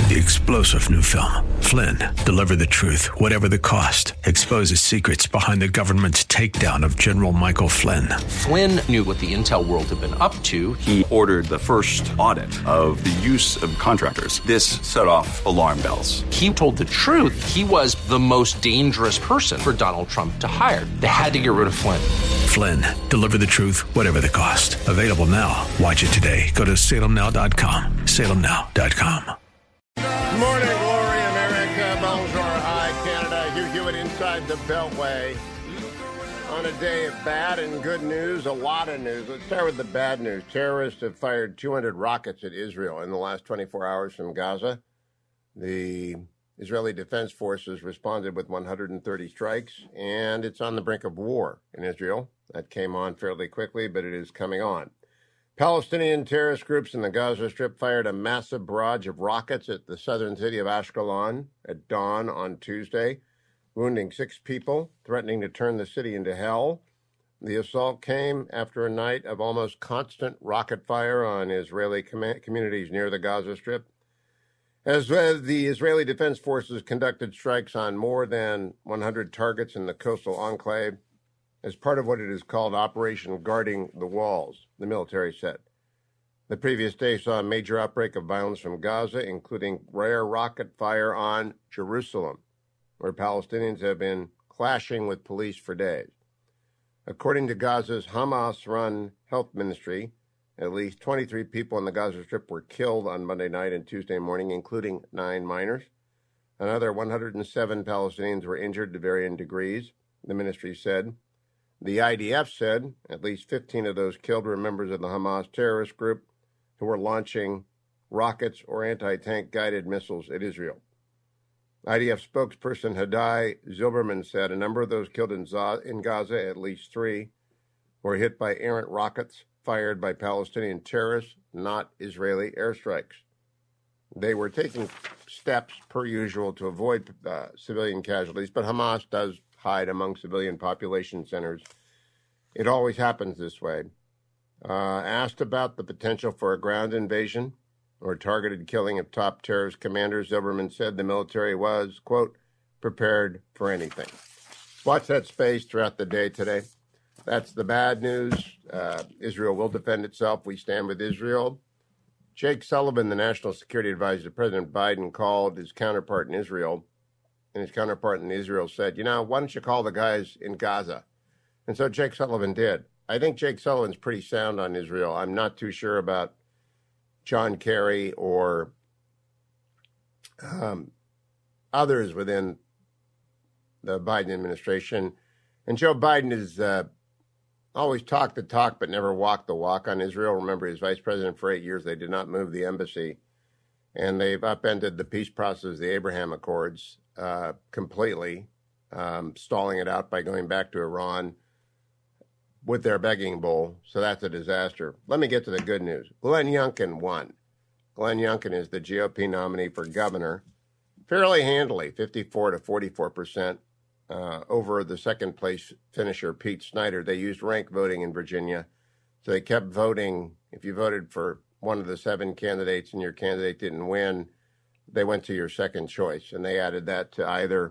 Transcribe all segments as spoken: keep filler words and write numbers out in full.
The explosive new film, Flynn, deliver the truth, whatever the cost, exposes secrets behind the government's takedown of General Michael Flynn. Flynn knew what the intel world had been up to. He ordered the first audit of the use of contractors. This set off alarm bells. He told the truth. He was the most dangerous person for Donald Trump to hire. They had to get rid of Flynn. Flynn, deliver the truth, whatever the cost. Available now. Watch it today. Go to salem now dot com. salem now dot com. Good morning, glory, America. Bonjour, hi, Canada. Hugh Hewitt inside the Beltway. On a day of bad and good news, a lot of news. Let's start with the bad news. Terrorists have fired two hundred rockets at Israel in the last twenty-four hours from Gaza. The Israeli Defense Forces responded with one hundred thirty strikes, and it's on the brink of war in Israel. That came on fairly quickly, but it is coming on. Palestinian terrorist groups in the Gaza Strip fired a massive barrage of rockets at the southern city of Ashkelon at dawn on Tuesday, wounding six people, threatening to turn the city into hell. The assault came after a night of almost constant rocket fire on Israeli com- communities near the Gaza Strip. As uh, the Israeli Defense Forces conducted strikes on more than one hundred targets in the coastal enclave, as part of what it is called Operation Guarding the Walls, the military said. The previous day saw a major outbreak of violence from Gaza, including rare rocket fire on Jerusalem, where Palestinians have been clashing with police for days. According to Gaza's Hamas-run health ministry, at least twenty-three people in the Gaza Strip were killed on Monday night and Tuesday morning, including nine minors. Another one hundred seven Palestinians were injured to varying degrees, the ministry said. The I D F said at least fifteen of those killed were members of the Hamas terrorist group who were launching rockets or anti-tank guided missiles at Israel. I D F spokesperson Hadai Zilberman said a number of those killed in, Z- in Gaza, at least three, were hit by errant rockets fired by Palestinian terrorists, not Israeli airstrikes. They were taking steps, per usual, to avoid uh, civilian casualties, but Hamas does hide among civilian population centers. It always happens this way. Uh, asked about the potential for a ground invasion or targeted killing of top terrorist commanders, Zilberman said the military was, quote, prepared for anything. Watch that space throughout the day today. That's the bad news. Uh, Israel will defend itself. We stand with Israel. Jake Sullivan, the national security advisor to President Biden, called his counterpart in Israel, and his counterpart in Israel said, you know, why don't you call the guys in Gaza? And so Jake Sullivan did. I think Jake Sullivan's pretty sound on Israel. I'm not too sure about John Kerry or um, others within the Biden administration. And Joe Biden has uh, always talked the talk but never walked the walk on Israel. Remember, he was vice president for eight years. They did not move the embassy. And they've upended the peace process, the Abraham Accords, uh, completely, um, stalling it out by going back to Iran with their begging bowl. So that's a disaster. Let me get to the good news. Glenn Youngkin won. Glenn Youngkin is the G O P nominee for governor, fairly handily, fifty-four to forty-four percent uh, over the second place finisher, Pete Snyder. They used rank voting in Virginia. So they kept voting. If you voted for one of the seven candidates and your candidate didn't win, they went to your second choice, and they added that to either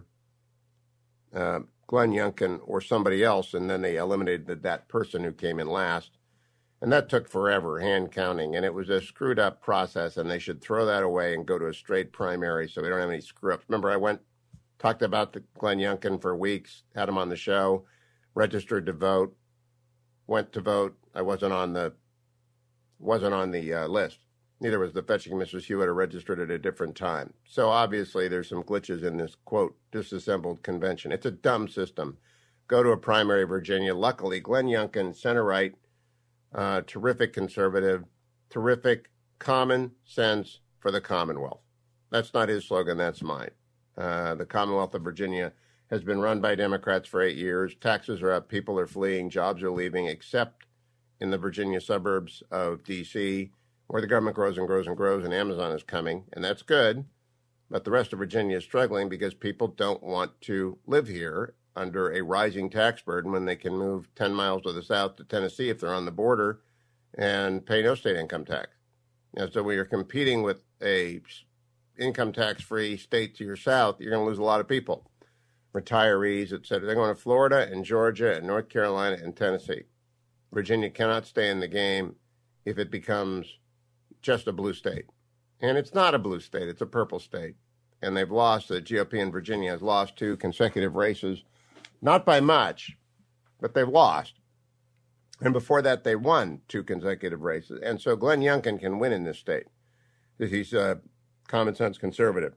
uh, Glenn Youngkin or somebody else, and then they eliminated that person who came in last. And that took forever, hand counting, and it was a screwed up process, and they should throw that away and go to a straight primary so we don't have any screw ups. Remember, I went, talked about the Glenn Youngkin for weeks, had him on the show, registered to vote, went to vote. I wasn't on the wasn't on the uh, list. Neither was the fetching Missus Hewitt, or registered at a different time. So obviously there's some glitches in this, quote, disassembled convention. It's a dumb system. Go to a primary, Virginia. Luckily, Glenn Youngkin, center-right, uh, terrific conservative, terrific common sense for the Commonwealth. That's not his slogan, that's mine. Uh, the Commonwealth of Virginia has been run by Democrats for eight years. Taxes are up, people are fleeing, jobs are leaving, except in the Virginia suburbs of D C, where the government grows and grows and grows, and Amazon is coming, and that's good. But the rest of Virginia is struggling because people don't want to live here under a rising tax burden when they can move ten miles to the south to Tennessee if they're on the border and pay no state income tax. And so we are competing with a income tax-free state to your south, you're going to lose a lot of people, retirees, et cetera. They're going to Florida and Georgia and North Carolina and Tennessee. Virginia cannot stay in the game if it becomes just a blue state. And it's not a blue state. It's a purple state. And they've lost, the G O P in Virginia has lost two consecutive races, not by much, but they've lost. And before that, they won two consecutive races. And so Glenn Youngkin can win in this state because he's a common sense conservative.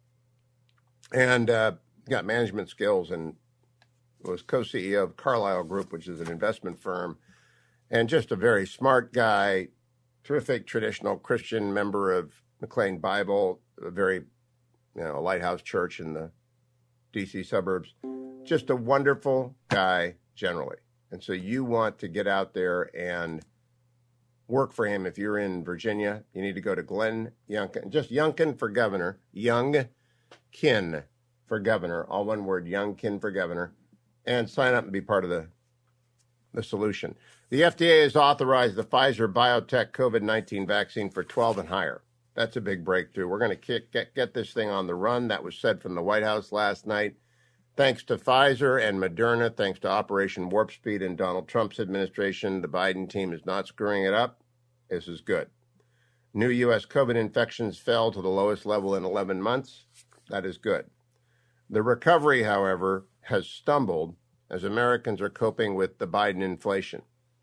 And uh, got management skills and was co-C E O of Carlyle Group, which is an investment firm, and just a very smart guy, terrific traditional Christian member of McLean Bible, a very, you know, a lighthouse church in the D C suburbs. Just a wonderful guy generally. And so you want to get out there and work for him. If you're in Virginia, you need to go to Glenn Youngkin, just Youngkin for governor, Youngkin for governor, all one word, Youngkin for governor, and sign up and be part of the, the solution. The F D A has authorized the Pfizer BioNTech COVID nineteen vaccine for twelve and higher. That's a big breakthrough. We're going to get, get this thing on the run. That was said from the White House last night. Thanks to Pfizer and Moderna, thanks to Operation Warp Speed and Donald Trump's administration, the Biden team is not screwing it up. This is good. New U S COVID infections fell to the lowest level in eleven months. That is good. The recovery, however, has stumbled as Americans are coping with the Biden inflation.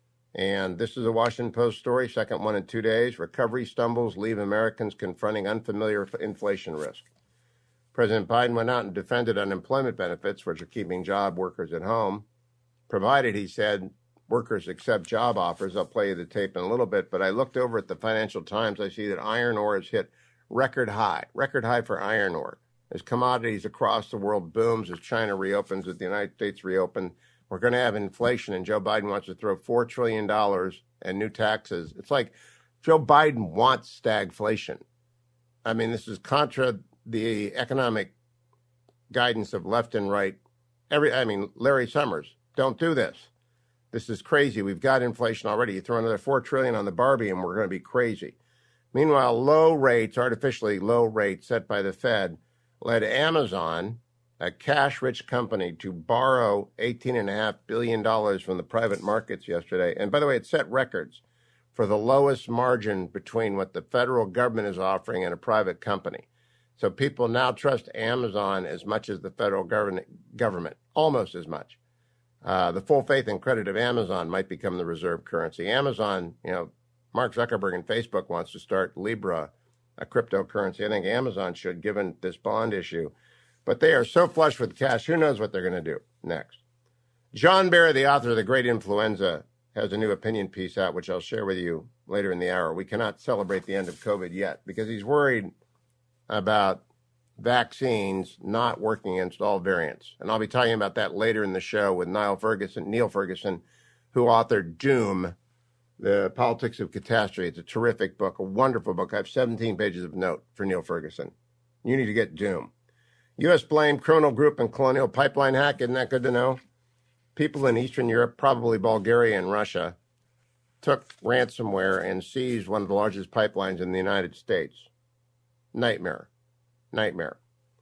And this is a Washington Post story, second one in two days. Recovery stumbles leave Americans confronting unfamiliar inflation risk. President Biden went out and defended unemployment benefits, which are keeping job workers at home, provided, he said, workers accept job offers. I'll play you the tape in a little bit, but I looked over at the Financial Times. I see that iron ore has hit record high, record high for iron ore. As commodities across the world booms, as China reopens, as the United States reopen, we're going to have inflation, and Joe Biden wants to throw four trillion dollars and new taxes. It's like Joe Biden wants stagflation. I mean, this is contra the economic guidance of left and right. Every, I mean, Larry Summers, don't do this. This is crazy. We've got inflation already. You throw another four trillion dollars on the Barbie and we're going to be crazy. Meanwhile, low rates, artificially low rates set by the Fed, led Amazon, a cash-rich company, to borrow eighteen point five billion dollars from the private markets yesterday. And by the way, it set records for the lowest margin between what the federal government is offering and a private company. So people now trust Amazon as much as the federal government, government almost as much. Uh, the full faith and credit of Amazon might become the reserve currency. Amazon, you know, Mark Zuckerberg and Facebook wants to start Libra, a cryptocurrency. I think Amazon should, given this bond issue. But they are so flush with cash, who knows what they're going to do next. John Barry, the author of The Great Influenza, has a new opinion piece out, which I'll share with you later in the hour. We cannot celebrate the end of COVID yet because he's worried about vaccines not working against all variants. And I'll be talking about that later in the show with Neil Ferguson, Neil Ferguson, who authored Doom, The Politics of Catastrophe. It's a terrific book, a wonderful book. I have seventeen pages of note for Neil Ferguson. You need to get Doom. U S blamed criminal group and colonial pipeline hack. Isn't that good to know? People in Eastern Europe, probably Bulgaria and Russia, took ransomware and seized one of the largest pipelines in the United States. Nightmare. Nightmare.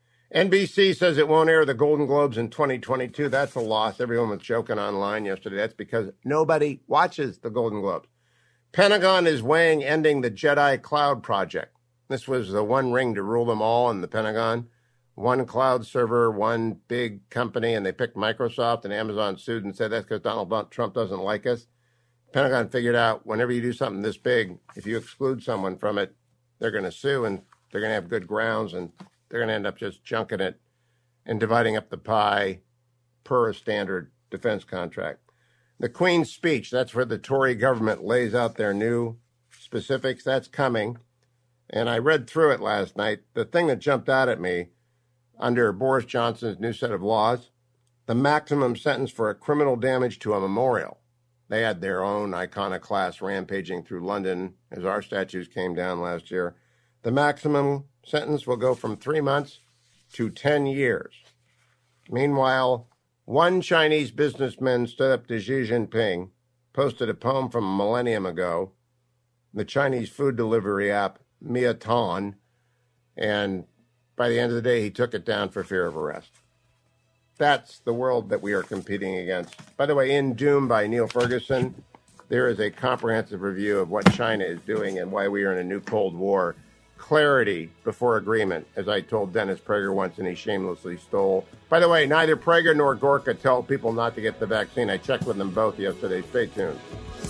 N B C says it won't air the Golden Globes in twenty twenty-two. That's a loss. Everyone was joking online yesterday. That's because nobody watches the Golden Globes. Pentagon is weighing ending the Jedi Cloud project. This was the one ring to rule them all in the Pentagon. One cloud server, one big company, and they picked Microsoft, and Amazon sued and said that's because Donald Trump doesn't like us. Pentagon figured out whenever you do something this big, if you exclude someone from it, they're going to sue, and they're going to have good grounds, and they're going to end up just junking it and dividing up the pie per a standard defense contract. The Queen's speech, that's where the Tory government lays out their new specifics. That's coming. And I read through it last night. The thing that jumped out at me, under Boris Johnson's new set of laws, the maximum sentence for a criminal damage to a memorial. They had their own iconoclast rampaging through London as our statues came down last year. The maximum sentence will go from three months to ten years. Meanwhile, one Chinese businessman stood up to Xi Jinping, posted a poem from a millennium ago, the Chinese food delivery app Miaton, And by the end of the day, he took it down for fear of arrest. That's the world that we are competing against. By the way, in Doom by Neil Ferguson, there is a comprehensive review of what China is doing and why we are in a new Cold War. Clarity before agreement, as I told Dennis Prager once, and he shamelessly stole. By the way, neither Prager nor Gorka tell people not to get the vaccine. I checked with them both yesterday. Stay tuned.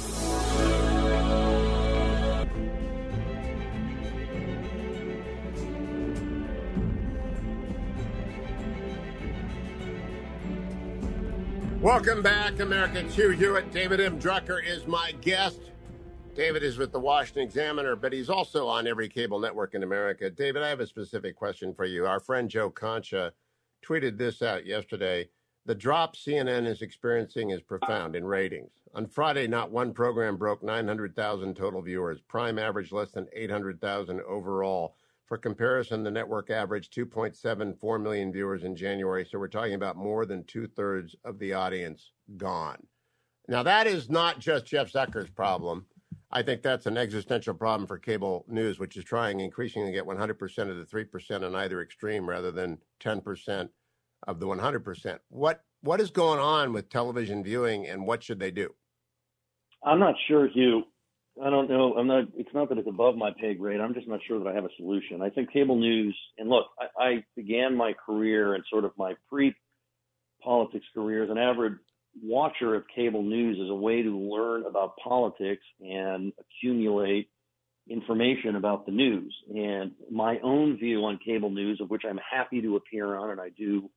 Welcome back, America. Hugh Hewitt. David M. Drucker is my guest. David is with the Washington Examiner, but he's also on every cable network in America. David, I have a specific question for you. Our friend Joe Concha tweeted this out yesterday. The drop C N N is experiencing is profound in ratings. On Friday, not one program broke nine hundred thousand total viewers. Prime averaged less than eight hundred thousand overall. For comparison, the network averaged two point seven four million viewers in January, so we're talking about more than two-thirds of the audience gone. Now, that is not just Jeff Zucker's problem. I think that's an existential problem for cable news, which is trying increasingly to get one hundred percent of the three percent on either extreme rather than ten percent of the one hundred percent. What What is going on with television viewing, and what should they do? I'm not sure, Hugh. I don't know. I'm not. It's not that it's above my pay grade. I'm just not sure that I have a solution. I think cable news, and look, I, I began my career and sort of my pre-politics career as an average watcher of cable news as a way to learn about politics and accumulate information about the news. And my own view on cable news, of which I'm happy to appear on, and I do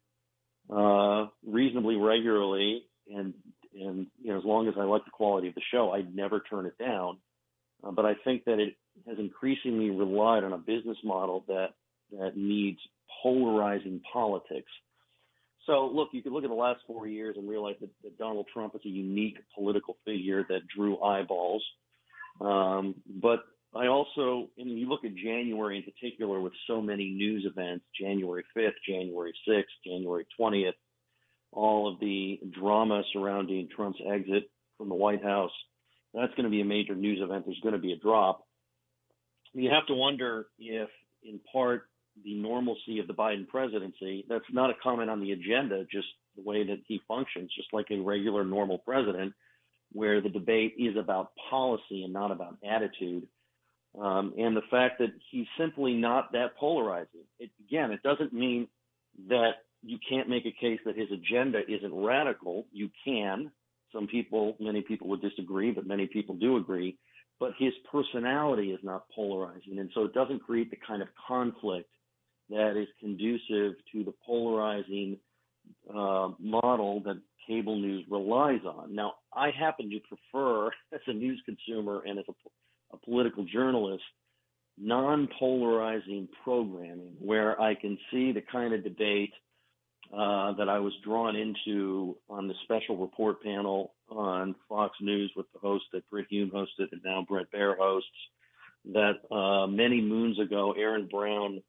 uh, reasonably regularly, and and you know, as long as I like the quality of the show, I'd never turn it down. Uh, but I think that it has increasingly relied on a business model that that needs polarizing politics. So, look, you could look at the last four years and realize that, that Donald Trump is a unique political figure that drew eyeballs. Um, but I also, and you look at January in particular with so many news events, January fifth, January sixth, January twentieth, all of the drama surrounding Trump's exit from the White House, that's going to be a major news event. There's going to be a drop. You have to wonder if, in part, the normalcy of the Biden presidency, that's not a comment on the agenda, just the way that he functions, just like a regular normal president, where the debate is about policy and not about attitude. Um, and the fact that he's simply not that polarizing. It, again, it doesn't mean that you can't make a case that his agenda isn't radical. You can. Some people, many people would disagree, but many people do agree. But his personality is not polarizing. And so it doesn't create the kind of conflict that is conducive to the polarizing uh, model that cable news relies on. Now, I happen to prefer, as a news consumer and as a, a political journalist, non-polarizing programming where I can see the kind of debate uh, that I was drawn into on the special report panel on Fox News with the host that Brit Hume hosted and now Bret Baier hosts, that uh, many moons ago, Aaron Brown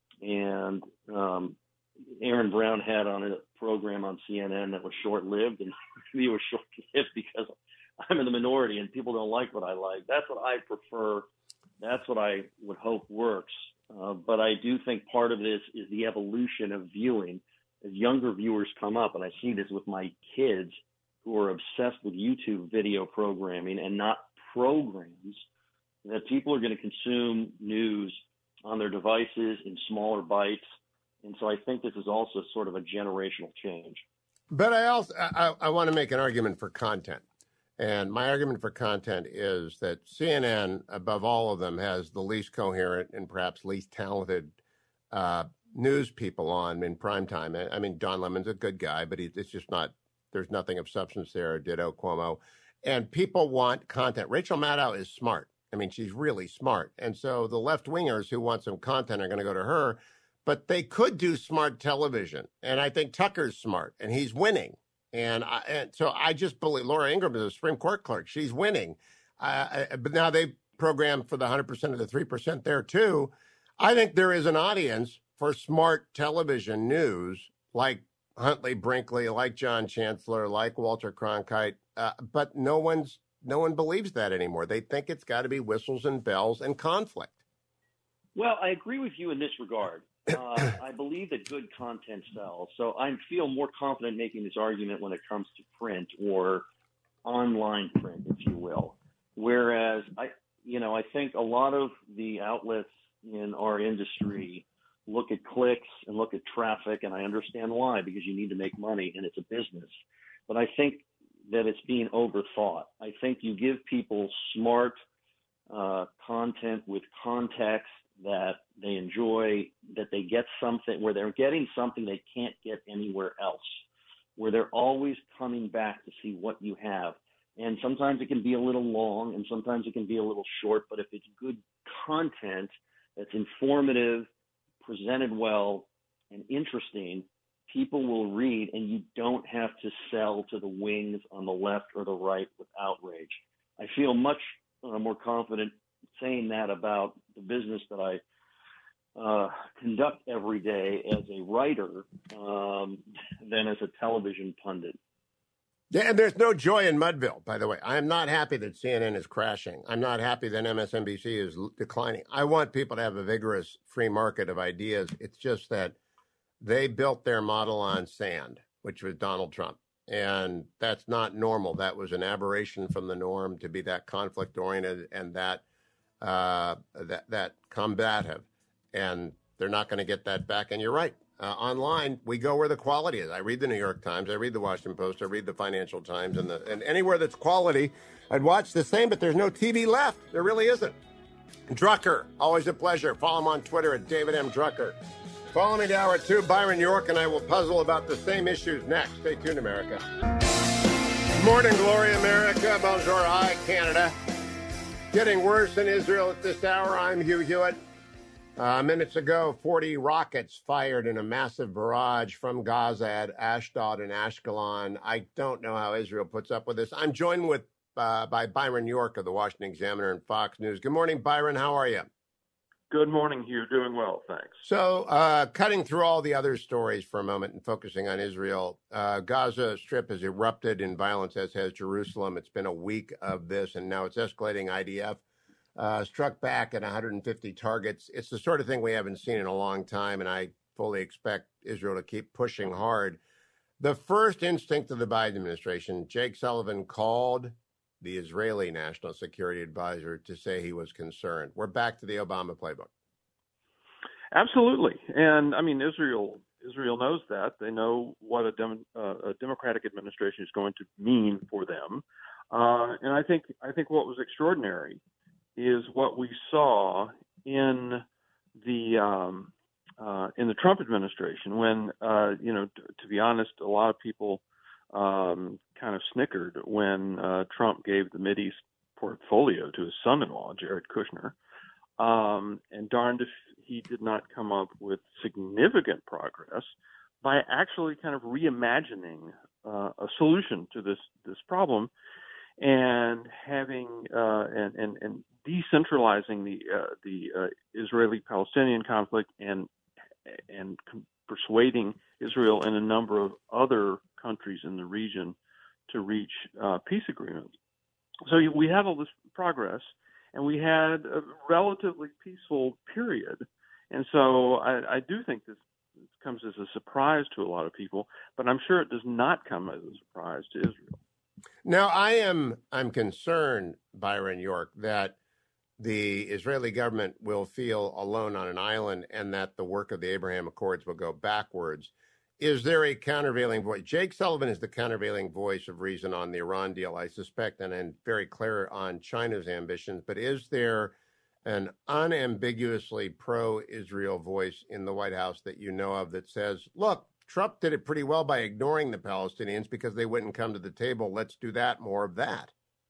and um, Aaron Brown had on a program on C N N that was short-lived, and maybe it was short-lived because I'm in the minority and people don't like what I like. That's what I prefer. That's what I would hope works. Uh, but I do think part of this is the evolution of viewing. As younger viewers come up, and I see this with my kids who are obsessed with YouTube video programming and not programs, that people are going to consume news on their devices in smaller bites. And so I think this is also sort of a generational change. But I also I, I want to make an argument for content. And my argument for content is that C N N, above all of them, has the least coherent and perhaps least talented uh, news people on in primetime. I mean, Don Lemon's a good guy, but he, it's just not, there's nothing of substance there. Ditto Cuomo. And people want content. Rachel Maddow is smart. I mean, she's really smart. And so the left-wingers who want some content are going to go to her. But they could do smart television. And I think Tucker's smart, and he's winning. And, I, and so I just believe Laura Ingraham is a Supreme Court clerk. She's winning. Uh, but now they programmed for the one hundred percent of the three percent there, too. I think there is an audience for smart television news like Huntley Brinkley, like John Chancellor, like Walter Cronkite. Uh, but no one's no one believes that anymore. They think it's got to be whistles and bells and conflict. Well, I agree with you in this regard. Uh, I believe that good content sells. So I feel more confident making this argument when it comes to print or online print, if you will. Whereas I, you know, I think a lot of the outlets in our industry look at clicks and look at traffic, and I understand why, because you need to make money and it's a business. But I think that it's being overthought. I think you give people smart uh, content with context that they enjoy, that they get something where they're getting something they can't get anywhere else, where they're always coming back to see what you have. And sometimes it can be a little long and sometimes it can be a little short, but if it's good content that's informative, presented well, and interesting, people will read, and you don't have to sell to the wings on the left or the right with outrage. I feel much uh, more confident saying that about the business that I uh, conduct every day as a writer um, than as a television pundit. Yeah, and there's no joy in Mudville, by the way. I am not happy that C N N is crashing. I'm not happy that M S N B C is declining. I want people to have a vigorous free market of ideas. It's just that they built their model on sand, which was Donald Trump. And that's not normal. That was an aberration from the norm to be that conflict-oriented and that uh, that that combative. And they're not going to get that back. And you're right. Uh, online, we go where the quality is. I read the New York Times, I read the Washington Post, I read the Financial Times, and, the, and anywhere that's quality, I'd watch the same, but there's no T V left. There really isn't. Drucker, always a pleasure. Follow him on Twitter at David M. Drucker. Follow me to hour two. Byron York and I will puzzle about the same issues next. Stay tuned, America. Good morning, Glory, America. Bonjour, hi, Canada. Getting worse in Israel at this hour. I'm Hugh Hewitt. Uh, minutes ago, forty rockets fired in a massive barrage from Gaza at Ashdod and Ashkelon. I don't know how Israel puts up with this. I'm joined with uh, by Byron York of the Washington Examiner and Fox News. Good morning, Byron. How are you? Good morning, Hugh. Doing well, thanks. So, uh, cutting through all the other stories for a moment and focusing on Israel, uh, Gaza Strip has erupted in violence, as has Jerusalem. It's been a week of this, and now it's escalating. I D F Uh, struck back at one hundred fifty targets. It's the sort of thing we haven't seen in a long time, and I fully expect Israel to keep pushing hard. The first instinct of the Biden administration, Jake Sullivan called the Israeli National Security Advisor to say he was concerned. We're back to the Obama playbook. Absolutely. And, I mean, Israel Israel knows that. They know what a, dem- uh, a Democratic administration is going to mean for them. Uh, and I think I think what was extraordinary is what we saw in the um, uh, in the Trump administration when, uh, you know, t- to be honest, a lot of people um, kind of snickered when uh, Trump gave the Mideast portfolio to his son-in-law, Jared Kushner, um, and darned if he did not come up with significant progress by actually kind of reimagining uh, a solution to this this problem and having uh, and, and and decentralizing the uh, the uh, Israeli-Palestinian conflict and and com- persuading Israel and a number of other countries in the region to reach uh, peace agreements. So we had all this progress, and we had a relatively peaceful period. And so I, I do think this comes as a surprise to a lot of people, but I'm sure it does not come as a surprise to Israel. Now, I am I'm concerned, Byron York, that the Israeli government will feel alone on an island and that the work of the Abraham Accords will go backwards. Is there a countervailing voice? Jake Sullivan is the countervailing voice of reason on the Iran deal, I suspect, and, and very clear on China's ambitions. But is there an unambiguously pro-Israel voice in the White House that you know of that says, look, Trump did it pretty well by ignoring the Palestinians because they wouldn't come to the table. Let's do that, more of that.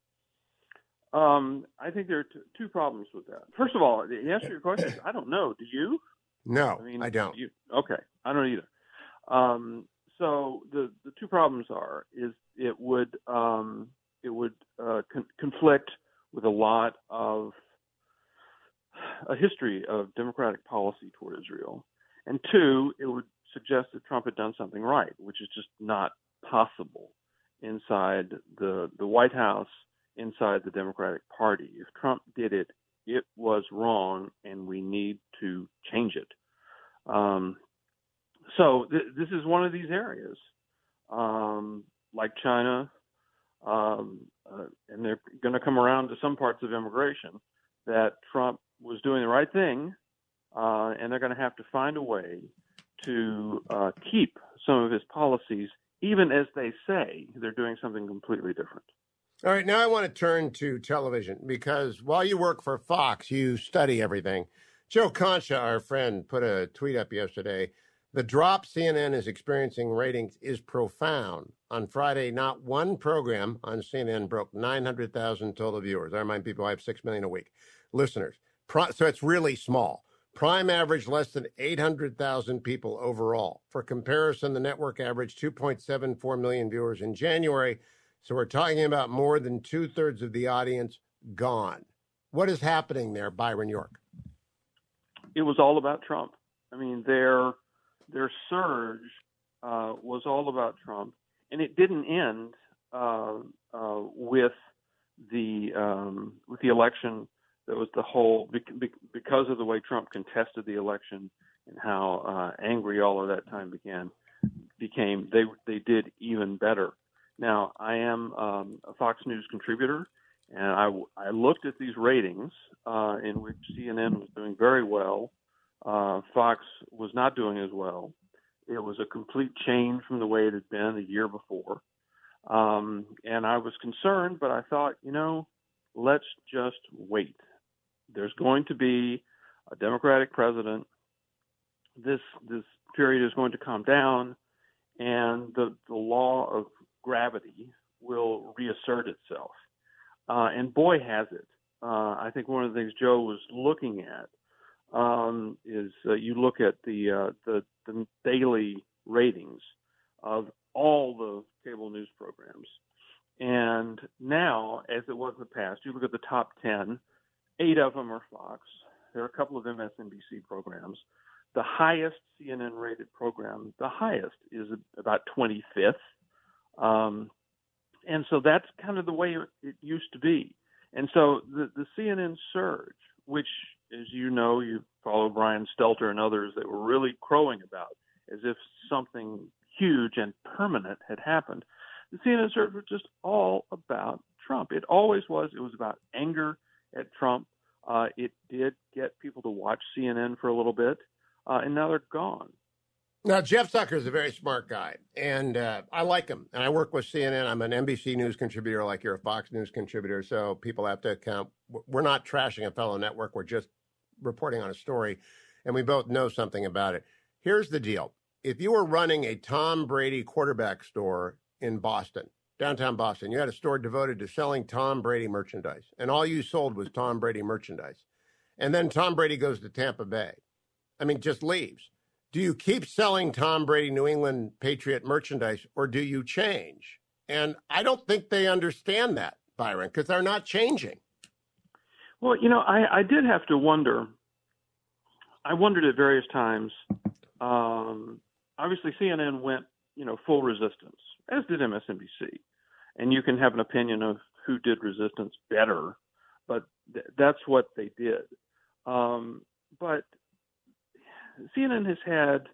Um, I think there are t- two problems with that. First of all, the answer to your question is, I don't know. Do you? No, I, mean, I don't. You, okay, I don't either. Um, so the, the two problems are is it would um, it would uh, con- conflict with a lot of a history of democratic policy toward Israel, and two, it would suggest that Trump had done something right, which is just not possible inside the the White House, inside the Democratic Party. If Trump did it it was wrong, and we need to change it. Um, so th- this is one of these areas, um, like China, um, uh, and they're going to come around to some parts of immigration, that Trump was doing the right thing, uh, and they're going to have to find a way to uh, keep some of his policies, even as they say they're doing something completely different. All right, now I want to turn to television, because while you work for Fox, you study everything. Joe Concha, our friend, put a tweet up yesterday. The drop C N N is experiencing ratings is profound. On Friday, not one program on C N N broke nine hundred thousand total viewers. I remind people I have six million a week listeners. So it's really small. Prime averaged less than eight hundred thousand people overall. For comparison, the network averaged two point seven four million viewers in January. So we're talking about more than two-thirds of the audience gone. What is happening there, Byron York? It was all about Trump. I mean, their their surge uh, was all about Trump, and it didn't end uh, uh, with the um, with the election. That was the whole because of the way Trump contested the election and how uh, angry all of that time began. Became they they did even better. Now, I am um, a Fox News contributor, and I, I looked at these ratings uh, in which C N N was doing very well. Uh, Fox was not doing as well. It was a complete change from the way it had been the year before. Um, and I was concerned, but I thought, you know, let's just wait. There's going to be a Democratic president. This this period is going to calm down, and the, the law of gravity will reassert itself. Uh, and boy, has it. Uh, I think one of the things Joe was looking at um, is uh, you look at the, uh, the the daily ratings of all the cable news programs. And now, as it was in the past, you look at the top ten, eight of them are Fox. There are a couple of M S N B C programs. The highest C N N rated program, the highest, is about twenty-fifth. Um, and so that's kind of the way it used to be. And so the, the C N N surge, which, as you know, you follow Brian Stelter and others that were really crowing about as if something huge and permanent had happened. The C N N surge was just all about Trump. It always was. It was about anger at Trump. Uh, it did get people to watch C N N for a little bit, uh, and now they're gone. Now, Jeff Zucker is a very smart guy, and uh, I like him. And I work with C N N. I'm an N B C News contributor like you're a Fox News contributor, so people have to account. We're not trashing a fellow network. We're just reporting on a story, and we both know something about it. Here's the deal. If you were running a Tom Brady quarterback store in Boston, downtown Boston, you had a store devoted to selling Tom Brady merchandise, and all you sold was Tom Brady merchandise. And then Tom Brady goes to Tampa Bay. I mean, just leaves. Do you keep selling Tom Brady New England Patriot merchandise, or do you change? And I don't think they understand that, Byron, because they're not changing. Well, you know, I, I did have to wonder. I wondered at various times. Um, obviously, C N N went, you know, full resistance, as did M S N B C. And you can have an opinion of who did resistance better, but th- that's what they did. Um, but C N N has had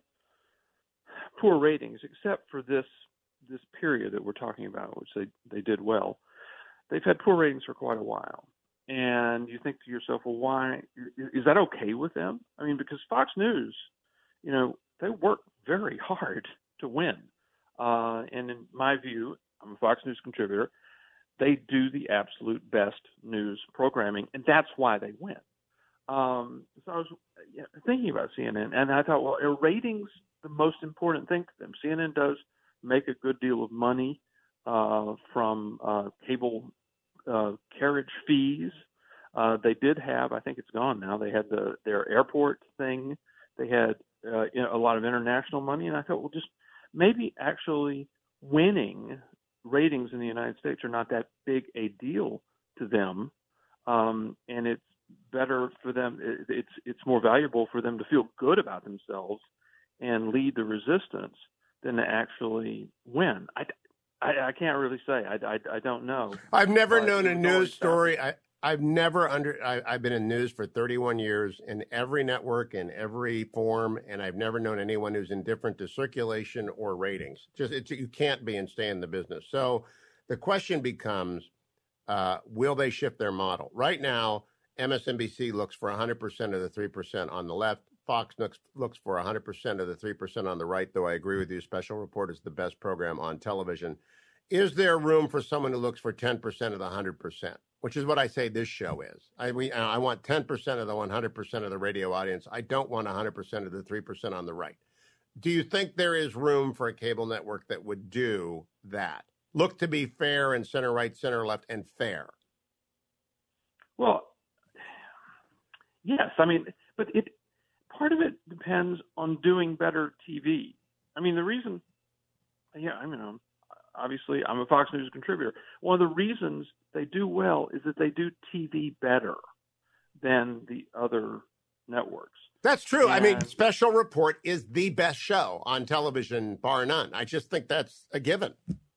poor ratings, except for this this period that we're talking about, which they, they did well. They've had poor ratings for quite a while. And you think to yourself, well, why? Is that okay with them? I mean, because Fox News, you know, they work very hard to win. Uh, and in my view, I'm a Fox News contributor, they do the absolute best news programming, and that's why they win. Um, so I was thinking about C N N, and I thought, well, are ratings the most important thing to them? C N N does make a good deal of money uh, from uh, cable uh, carriage fees. Uh, they did have, I think it's gone now, they had the, their airport thing. They had uh, you know, a lot of international money, and I thought, well, just maybe actually winning ratings in the United States are not that big a deal to them, um, and it's better for them. It's it's more valuable for them to feel good about themselves and lead the resistance than to actually win. I, I, I can't really say. I, I, I don't know. I've never but known a news story. I, I've never under, I, I've been in news for thirty-one years in every network, in every form, and I've never known anyone who's indifferent to circulation or ratings. Just, it's, you can't be and stay in the business. So the question becomes, uh, will they shift their model? Right now, M S N B C looks for one hundred percent of the three percent on the left. Fox looks, looks for one hundred percent of the three percent on the right, though I agree with you, Special Report is the best program on television. Is there room for someone who looks for ten percent of the one hundred percent? Which is what I say this show is. I we, I want ten percent of the one hundred percent of the radio audience. I don't want one hundred percent of the three percent on the right. Do you think there is room for a cable network that would do that? Look to be fair and center right, center left, and fair. Well, yes. I mean, but it part of it depends on doing better T V. I mean, the reason, yeah, I mean, um, obviously, I'm a Fox News contributor. One of the reasons they do well is that they do T V better than the other networks. That's true. And, I mean, Special Report is the best show on television, bar none. I just think that's a given.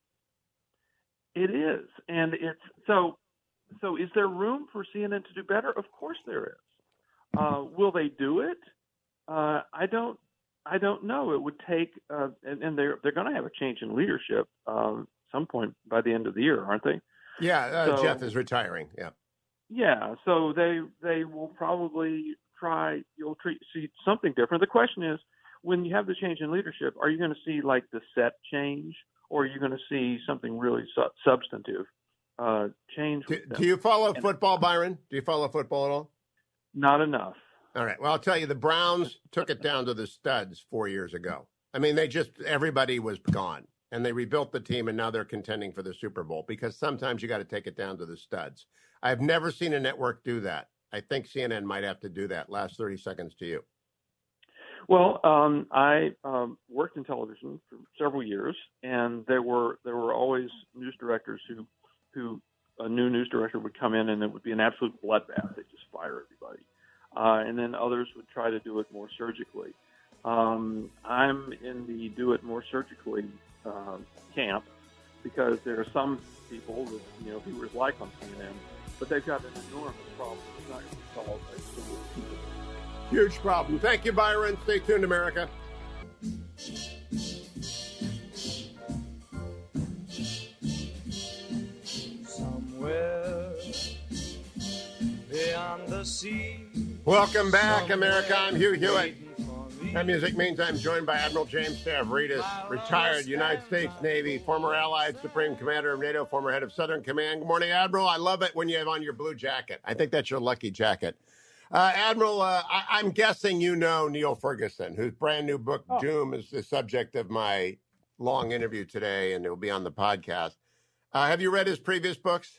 It is. And it's so, so is there room for C N N to do better? Of course there is. Uh, will they do it? Uh, I don't. I don't know. It would take, uh, and, and they're they're going to have a change in leadership um, some point by the end of the year, aren't they? Yeah, uh, so, Jeff is retiring. Yeah. Yeah. So they they will probably try. You'll treat, see something different. The question is, when you have the change in leadership, are you going to see like the set change, or are you going to see something really su- substantive uh, change? Do, do you follow and, football, Byron? Do you follow football at all? Not enough. All right. Well, I'll tell you, the Browns took it down to the studs four years ago. I mean, they just, everybody was gone. And they rebuilt the team, and now they're contending for the Super Bowl because sometimes you got to take it down to the studs. I've never seen a network do that. I think C N N might have to do that. Last thirty seconds to you. Well, um, I um, worked in television for several years, and there were there were always news directors who, who a new news director would come in, and it would be an absolute bloodbath. They'd just fire everybody. Uh, and then others would try to do it more surgically. Um, I'm in the do it more surgically uh, camp because there are some people that, you know, viewers like on C N N, but they've got an enormous problem. It's not going to be solved by single people. Huge problem. Thank you, Byron. Stay tuned, America. Somewhere beyond the sea. Welcome back, America. I'm Hugh Hewitt. That music means I'm joined by Admiral James Stavridis, retired United States Navy, former Allied Supreme Commander of NATO, former head of Southern Command. Good morning, Admiral. I love it when you have on your blue jacket. I think that's your lucky jacket. Uh, Admiral, uh, I- I'm guessing you know Neil Ferguson, whose brand new book, oh. Doom, is the subject of my long interview today, and it will be on the podcast. Uh, have you read his previous books?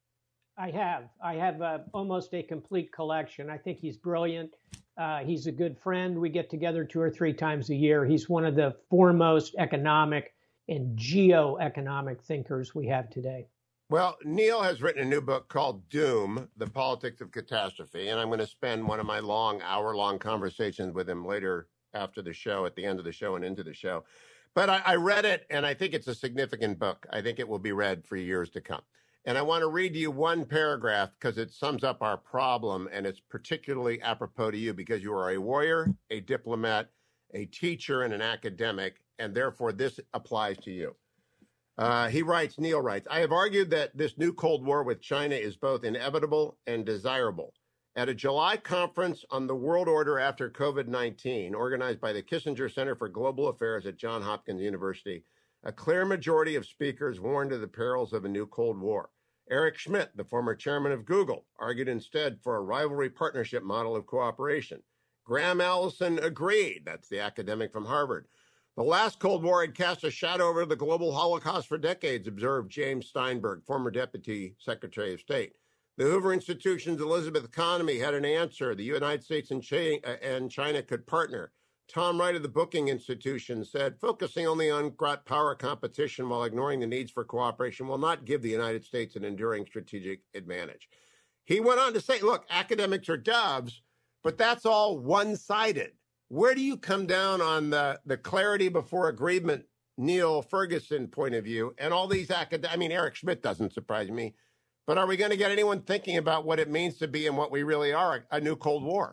I have. I have uh, almost a complete collection. I think he's brilliant. Uh, he's a good friend. We get together two or three times a year. He's one of the foremost economic and geoeconomic thinkers we have today. Well, Neil has written a new book called Doom, The Politics of Catastrophe, and I'm going to spend one of my long, hour-long conversations with him later after the show, at the end of the show and into the show. But I, I read it, and I think it's a significant book. I think it will be read for years to come. And I want to read to you one paragraph because it sums up our problem, and it's particularly apropos to you because you are a warrior, a diplomat, a teacher, and an academic, and therefore this applies to you. Uh, he writes, Neil writes, I have argued that this new Cold War with China is both inevitable and desirable. At a July conference on the world order after COVID nineteen, organized by the Kissinger Center for Global Affairs at Johns Hopkins University, a clear majority of speakers warned of the perils of a new Cold War. Eric Schmidt, the former chairman of Google, argued instead for a rivalry partnership model of cooperation. Graham Allison agreed. That's the academic from Harvard. The last Cold War had cast a shadow over the global Holocaust for decades, observed James Steinberg, former Deputy Secretary of State. The Hoover Institution's Elizabeth Economy had an answer. The United States and China could partner. Tom Wright of the Booking Institution said, focusing only on power competition while ignoring the needs for cooperation will not give the United States an enduring strategic advantage. He went on to say, look, academics are doves, but that's all one-sided. Where do you come down on the, the clarity before agreement, Neil Ferguson point of view, and all these academics? I mean, Eric Schmidt doesn't surprise me, But are we going to get anyone thinking about what it means to be in what we really are, a new Cold War?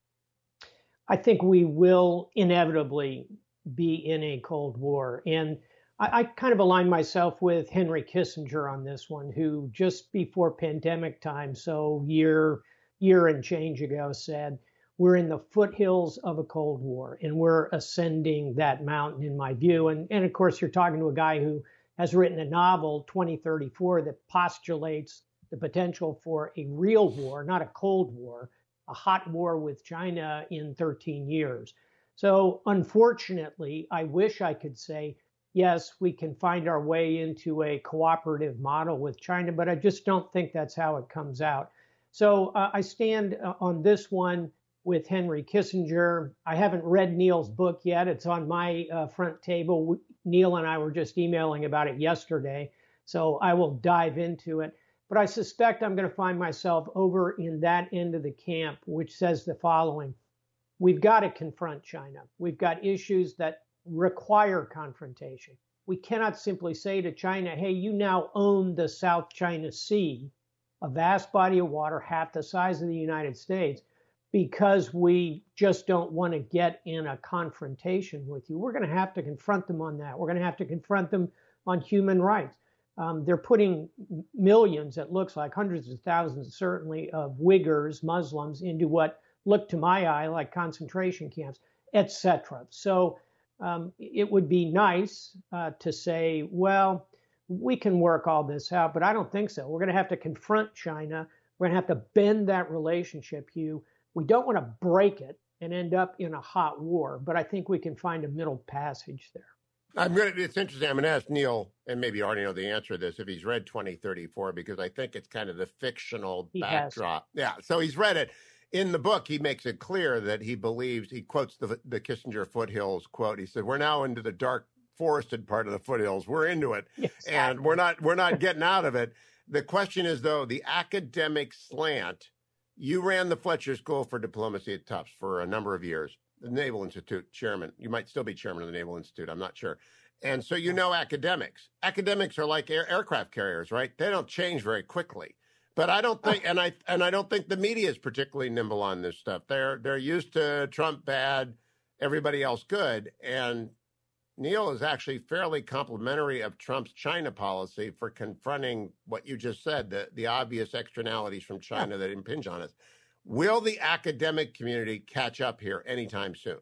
I think we will inevitably be in a Cold War. And I, I kind of align myself with Henry Kissinger on this one, who just before pandemic time, so year, year and change ago, said, we're in the foothills of a Cold War, and we're ascending that mountain, in my view. And, and of course, you're talking to a guy who has written a novel, twenty thirty-four, that postulates the potential for a real war, not a Cold War, a hot war with China in thirteen years. So unfortunately, I wish I could say, yes, we can find our way into a cooperative model with China, but I just don't think that's how it comes out. So uh, I stand uh, on this one with Henry Kissinger. I haven't read Neil's book yet. It's on my uh, front table. Neil and I were just emailing about it yesterday, so I will dive into it. But I suspect I'm going to find myself over in that end of the camp, which says the following. We've got to confront China. We've got issues that require confrontation. We cannot simply say to China, hey, you now own the South China Sea, a vast body of water, half the size of the United States, because we just don't want to get in a confrontation with you. We're going to have to confront them on that. We're going to have to confront them on human rights. Um, they're putting millions, it looks like, hundreds of thousands, certainly, of Uyghurs, Muslims, into what look to my eye like concentration camps, et cetera. So um, it would be nice uh, to say, well, we can work all this out, but I don't think so. We're going to have to confront China. We're going to have to bend that relationship, Hugh. We don't want to break it and end up in a hot war, but I think we can find a middle passage there. I'm going to, it's interesting. I'm going to ask Neil, and maybe you already know the answer to this, if he's read twenty thirty-four, because I think it's kind of the fictional he backdrop. Has. Yeah, so he's read it. In the book, he makes it clear that he believes, he quotes the, the Kissinger foothills quote. He said, we're now into the dark forested part of the foothills. We're into it, exactly. and we're not we're not getting out of it. The question is, though, the academic slant. You ran the Fletcher School for Diplomacy at Tufts for a number of years, the Naval Institute chairman. You might still be chairman of the Naval Institute. I'm not sure. And so you know academics. Academics are like air, aircraft carriers, right? They don't change very quickly. But I don't think, and I and I don't think the media is particularly nimble on this stuff. They're they're used to Trump bad, everybody else good, and Neil is actually fairly complimentary of Trump's China policy for confronting what you just said, the, the obvious externalities from China yeah. that impinge on us. Will the academic community catch up here anytime soon?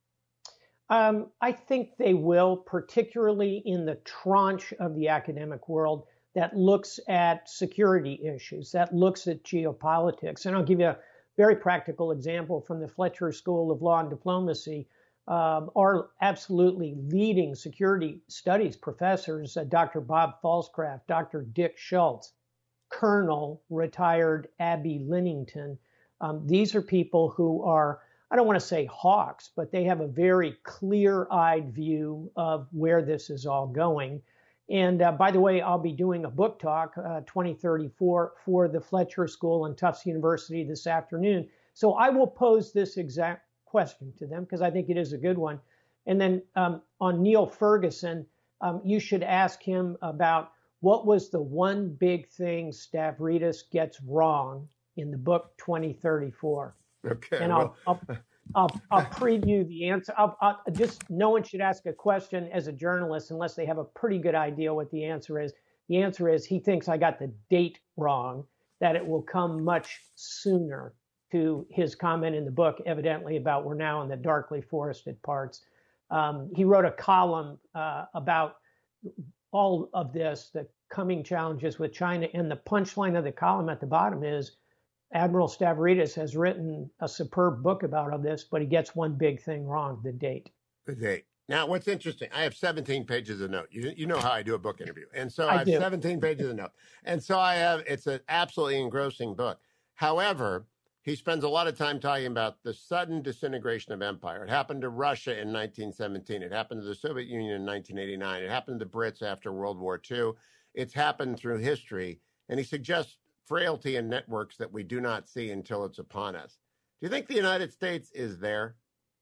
Um, I think they will, particularly in the tranche of the academic world that looks at security issues, that looks at geopolitics. And I'll give you a very practical example from the Fletcher School of Law and Diplomacy. Um, are absolutely leading security studies professors, uh, Doctor Bob Falscraft, Doctor Dick Schultz, Colonel retired Abby Linnington. Um, these are people who are, I don't want to say hawks, but they have a very clear-eyed view of where this is all going. And uh, by the way, I'll be doing a book talk, uh, twenty thirty-four, for the Fletcher School and Tufts University this afternoon. So I will pose this exact question to them because I think it is a good one. And then um, on Neil Ferguson, um, you should ask him about what was the one big thing Stavridis gets wrong in the book twenty thirty-four. Okay. And I'll, well. I'll, I'll, I'll preview the answer. I'll, I'll, just no one should ask a question as a journalist unless they have a pretty good idea what the answer is. The answer is he thinks I got the date wrong, that it will come much sooner, to his comment in the book, evidently, about we're now in the darkly forested parts. Um, he wrote a column uh, about all of this, the coming challenges with China, and the punchline of the column at the bottom is Admiral Stavridis has written a superb book about all this, but he gets one big thing wrong, the date. The date. Now, what's interesting, I have seventeen pages of notes. You, you know how I do a book interview. And so I, I have do. seventeen pages of notes. And so I have, it's an absolutely engrossing book. However, he spends a lot of time talking about the sudden disintegration of empire. It happened to Russia in nineteen seventeen. It happened to the Soviet Union in nineteen eighty-nine. It happened to the Brits after World War Two. It's happened through history. And he suggests frailty in networks that we do not see until it's upon us. Do you think the United States is there?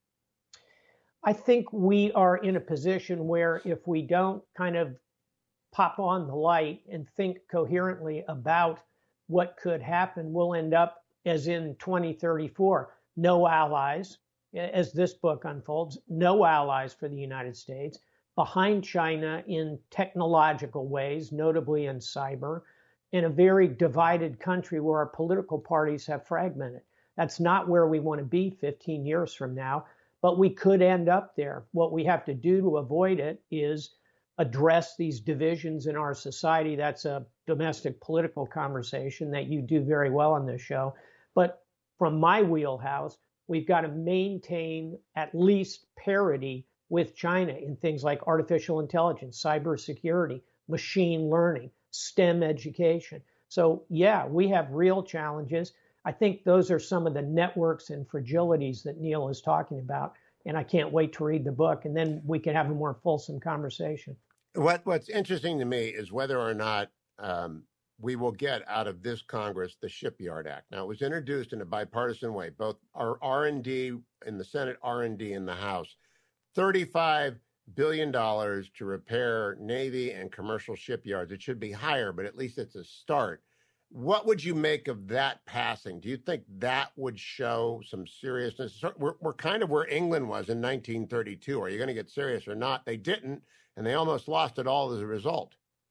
I think we are in a position where if we don't kind of pop on the light and think coherently about what could happen, we'll end up as in twenty thirty-four, no allies, as this book unfolds, no allies for the United States, behind China in technological ways, notably in cyber, in a very divided country where our political parties have fragmented. That's not where we want to be fifteen years from now, but we could end up there. What we have to do to avoid it is address these divisions in our society. That's a domestic political conversation that you do very well on this show. But from my wheelhouse, we've got to maintain at least parity with China in things like artificial intelligence, cybersecurity, machine learning, STEM education. So yeah, we have real challenges. I think those are some of the networks and fragilities that Neil is talking about. And I can't wait to read the book, and then we can have a more fulsome conversation. What What's interesting to me is whether or not um, we will get out of this Congress the Shipyard Act. Now, it was introduced in a bipartisan way, both our R and D in the Senate, R and D in the House, thirty-five billion dollars to repair Navy and commercial shipyards. It should be higher, but at least it's a start. What would you make of that passing? Do you think that would show some seriousness? We're, we're kind of where England was in nineteen thirty-two. Are you going to get serious or not? They didn't, and they almost lost it all as a result.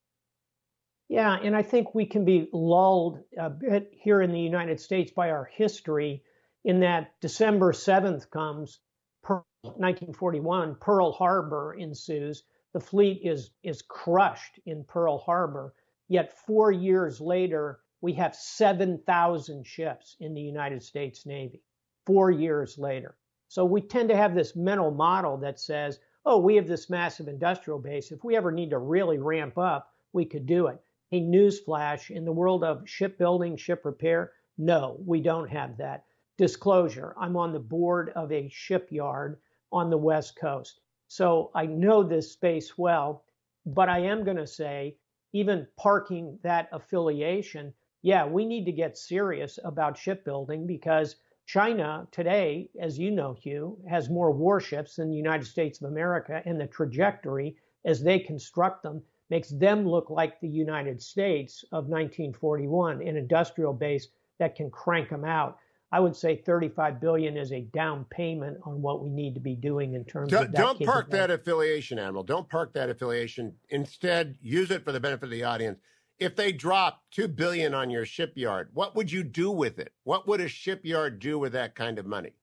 Yeah, and I think we can be lulled a bit here in the United States by our history in that December seventh comes, nineteen forty-one, Pearl Harbor ensues. The fleet is, is crushed in Pearl Harbor. Yet four years later, we have seven thousand ships in the United States Navy, four years later. So we tend to have this mental model that says, oh, we have this massive industrial base. If we ever need to really ramp up, we could do it. A newsflash, in the world of shipbuilding, ship repair, no, we don't have that. Disclosure, I'm on the board of a shipyard on the West Coast. So I know this space well, but I am going to say, even parking that affiliation, yeah, we need to get serious about shipbuilding because China today, as you know, Hugh, has more warships than the United States of America, and the trajectory as they construct them makes them look like the United States of nineteen forty-one, an industrial base that can crank them out. I would say thirty-five billion dollars is a down payment on what we need to be doing in terms don't, of that. Don't park that affiliation, Admiral. Don't park that affiliation. Instead, use it for the benefit of the audience. If they drop two billion dollars on your shipyard, what would you do with it? What would a shipyard do with that kind of money?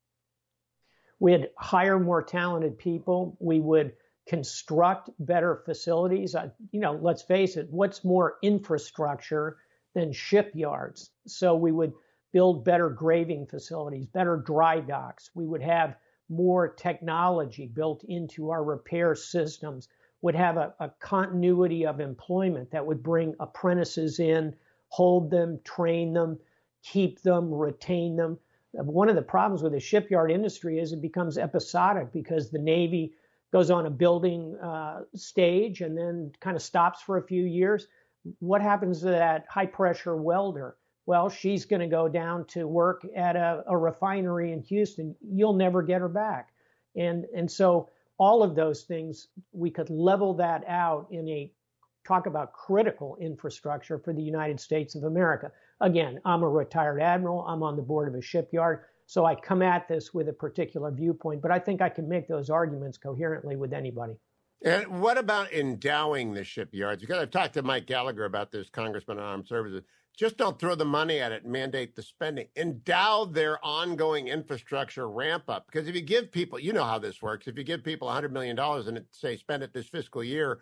We'd hire more talented people. We would construct better facilities. Uh, you know, let's face it, what's more infrastructure than shipyards? So we would build better graving facilities, better dry docks. We would have more technology built into our repair systems, would have a, a continuity of employment that would bring apprentices in, hold them, train them, keep them, retain them. One of the problems with the shipyard industry is it becomes episodic because the Navy goes on a building uh, stage and then kind of stops for a few years. What happens to that high pressure welder? Well, she's going to go down to work at a, a refinery in Houston. You'll never get her back. And, and so all of those things, we could level that out in a, talk about critical infrastructure for the United States of America. Again, I'm a retired admiral. I'm on the board of a shipyard. So I come at this with a particular viewpoint, but I think I can make those arguments coherently with anybody. And what about endowing the shipyards? Because I've talked to Mike Gallagher about this, Congressman on Armed Services. Just don't throw the money at it and mandate the spending. Endow their ongoing infrastructure ramp up. Because if you give people, you know how this works. If you give people one hundred million dollars and it, say spend it this fiscal year,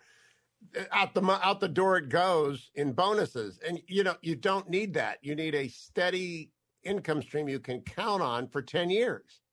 out the out the door it goes in bonuses. And, you know, you don't need that. You need a steady income stream you can count on for ten years.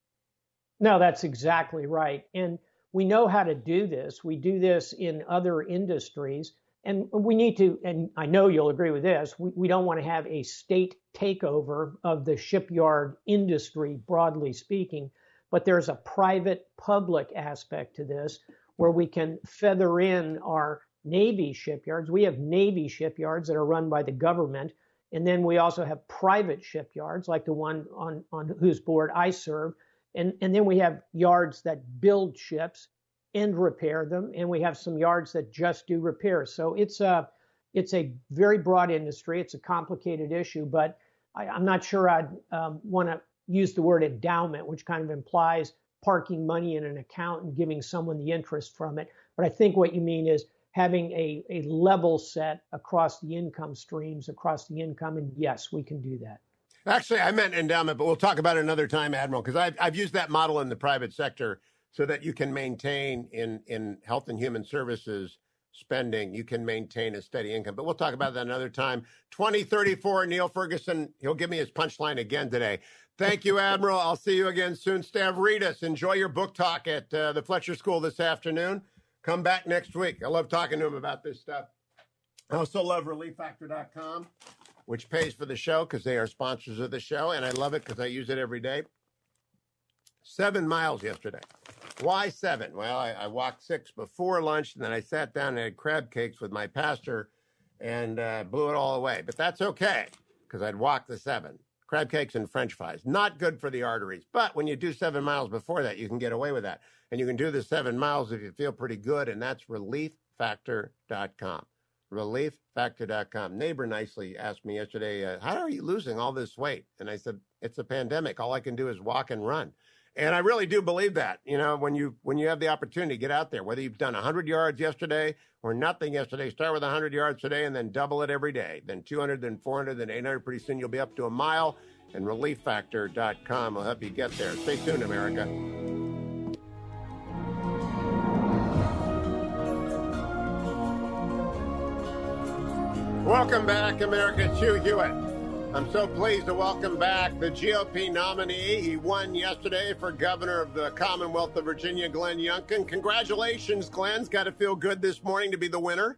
No, that's exactly right. And we know how to do this. We do this in other industries. And we need to, and I know you'll agree with this, we, we don't want to have a state takeover of the shipyard industry, broadly speaking, but there's a private-public aspect to this where we can feather in our Navy shipyards. We have Navy shipyards that are run by the government, and then we also have private shipyards like the one on, on whose board I serve, and, and then we have yards that build ships and repair them, and we have some yards that just do repairs. So it's a it's a very broad industry. It's a complicated issue, but I, I'm not sure I'd um, want to use the word endowment, which kind of implies parking money in an account and giving someone the interest from it. But I think what you mean is having a, a level set across the income streams, across the income. And yes, we can do that. Actually, I meant endowment, but we'll talk about it another time, Admiral, because I've, I've used that model in the private sector so that you can maintain in, in health and human services spending, you can maintain a steady income. But we'll talk about that another time. twenty thirty-four, Neil Ferguson, he'll give me his punchline again today. Thank you, Admiral. I'll see you again soon. Stavridis, enjoy your book talk at uh, the Fletcher School this afternoon. Come back next week. I love talking to him about this stuff. I also love relief factor dot com, which pays for the show because they are sponsors of the show, and I love it because I use it every day. Seven miles yesterday. Why seven? Well, I, I walked six before lunch, and then I sat down and had crab cakes with my pastor and uh, blew it all away. But that's okay because I'd walked the seven. Crab cakes and French fries. Not good for the arteries. But when you do seven miles before that, you can get away with that. And you can do the seven miles if you feel pretty good, and that's relief factor dot com. relief factor dot com. Neighbor nicely asked me yesterday, uh, how are you losing all this weight? And I said, it's a pandemic. All I can do is walk and run. And I really do believe that. You know, when you when you have the opportunity to get out there, whether you've done one hundred yards yesterday or nothing yesterday, start with one hundred yards today and then double it every day. Then two hundred, then four hundred, then eight hundred. Pretty soon you'll be up to a mile. And relief factor dot com will help you get there. Stay tuned, America. Welcome back, America. It's Hugh Hewitt. I'm so pleased to welcome back the G O P nominee. He won yesterday for governor of the Commonwealth of Virginia, Glenn Youngkin. Congratulations, Glenn. It's got to feel good this morning to be the winner.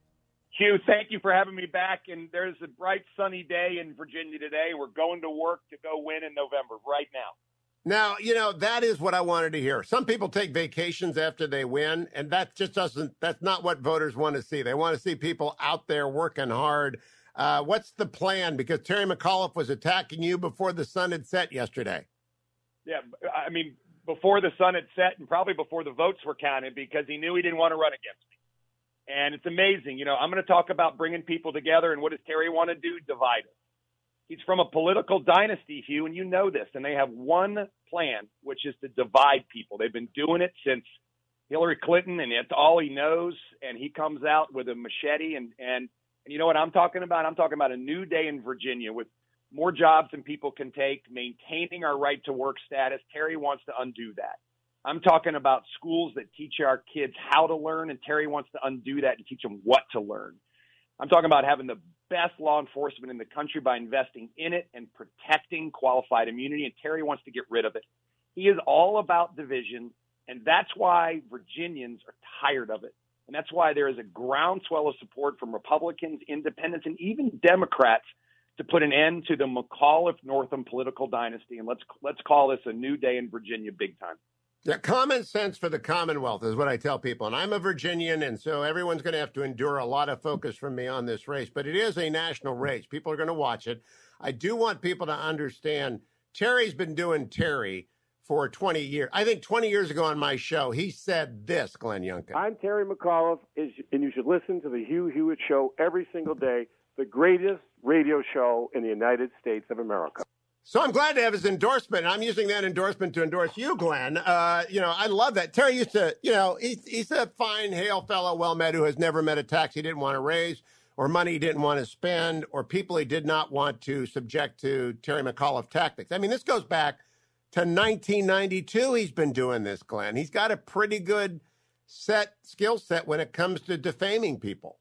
Hugh, thank you for having me back. And there's a bright, sunny day in Virginia today. We're going to work to go win in November right now. Now, you know, that is what I wanted to hear. Some people take vacations after they win, and that just doesn't, that's not what voters want to see. They want to see people out there working hard. Uh, what's the plan? Because Terry McAuliffe was attacking you before the sun had set yesterday. Yeah, I mean, before the sun had set and probably before the votes were counted because he knew he didn't want to run against me. And it's amazing. You know, I'm going to talk about bringing people together, and what does Terry want to do? Divide us. He's from a political dynasty, Hugh, and you know this, and they have one plan, which is to divide people. They've been doing it since Hillary Clinton, and it's all he knows, and he comes out with a machete, and, and, and you know what I'm talking about? I'm talking about a new day in Virginia with more jobs than people can take, maintaining our right to work status. Terry wants to undo that. I'm talking about schools that teach our kids how to learn, and Terry wants to undo that and teach them what to learn. I'm talking about having the best law enforcement in the country by investing in it and protecting qualified immunity, and Terry wants to get rid of it. He is all about division, and that's why Virginians are tired of it. And that's why there is a groundswell of support from Republicans, independents, and even Democrats to put an end to the McAuliffe-Northam political dynasty. And let's let's call this a new day in Virginia big time. Yeah, common sense for the Commonwealth is what I tell people. And I'm a Virginian, and so everyone's going to have to endure a lot of focus from me on this race. But it is a national race. People are going to watch it. I do want people to understand Terry's been doing Terry for twenty years. I think twenty years ago on my show, he said this, Glenn Youngkin. I'm Terry McAuliffe, and you should listen to the Hugh Hewitt Show every single day, the greatest radio show in the United States of America. So I'm glad to have his endorsement. I'm using that endorsement to endorse you, Glenn. Uh, you know, I love that. Terry used to, you know, he's, he's a fine, hail fellow, well-met, who has never met a tax he didn't want to raise or money he didn't want to spend or people he did not want to subject to Terry McAuliffe tactics. I mean, this goes back to nineteen ninety-two. He's been doing this, Glenn. He's got a pretty good set skill set when it comes to defaming people.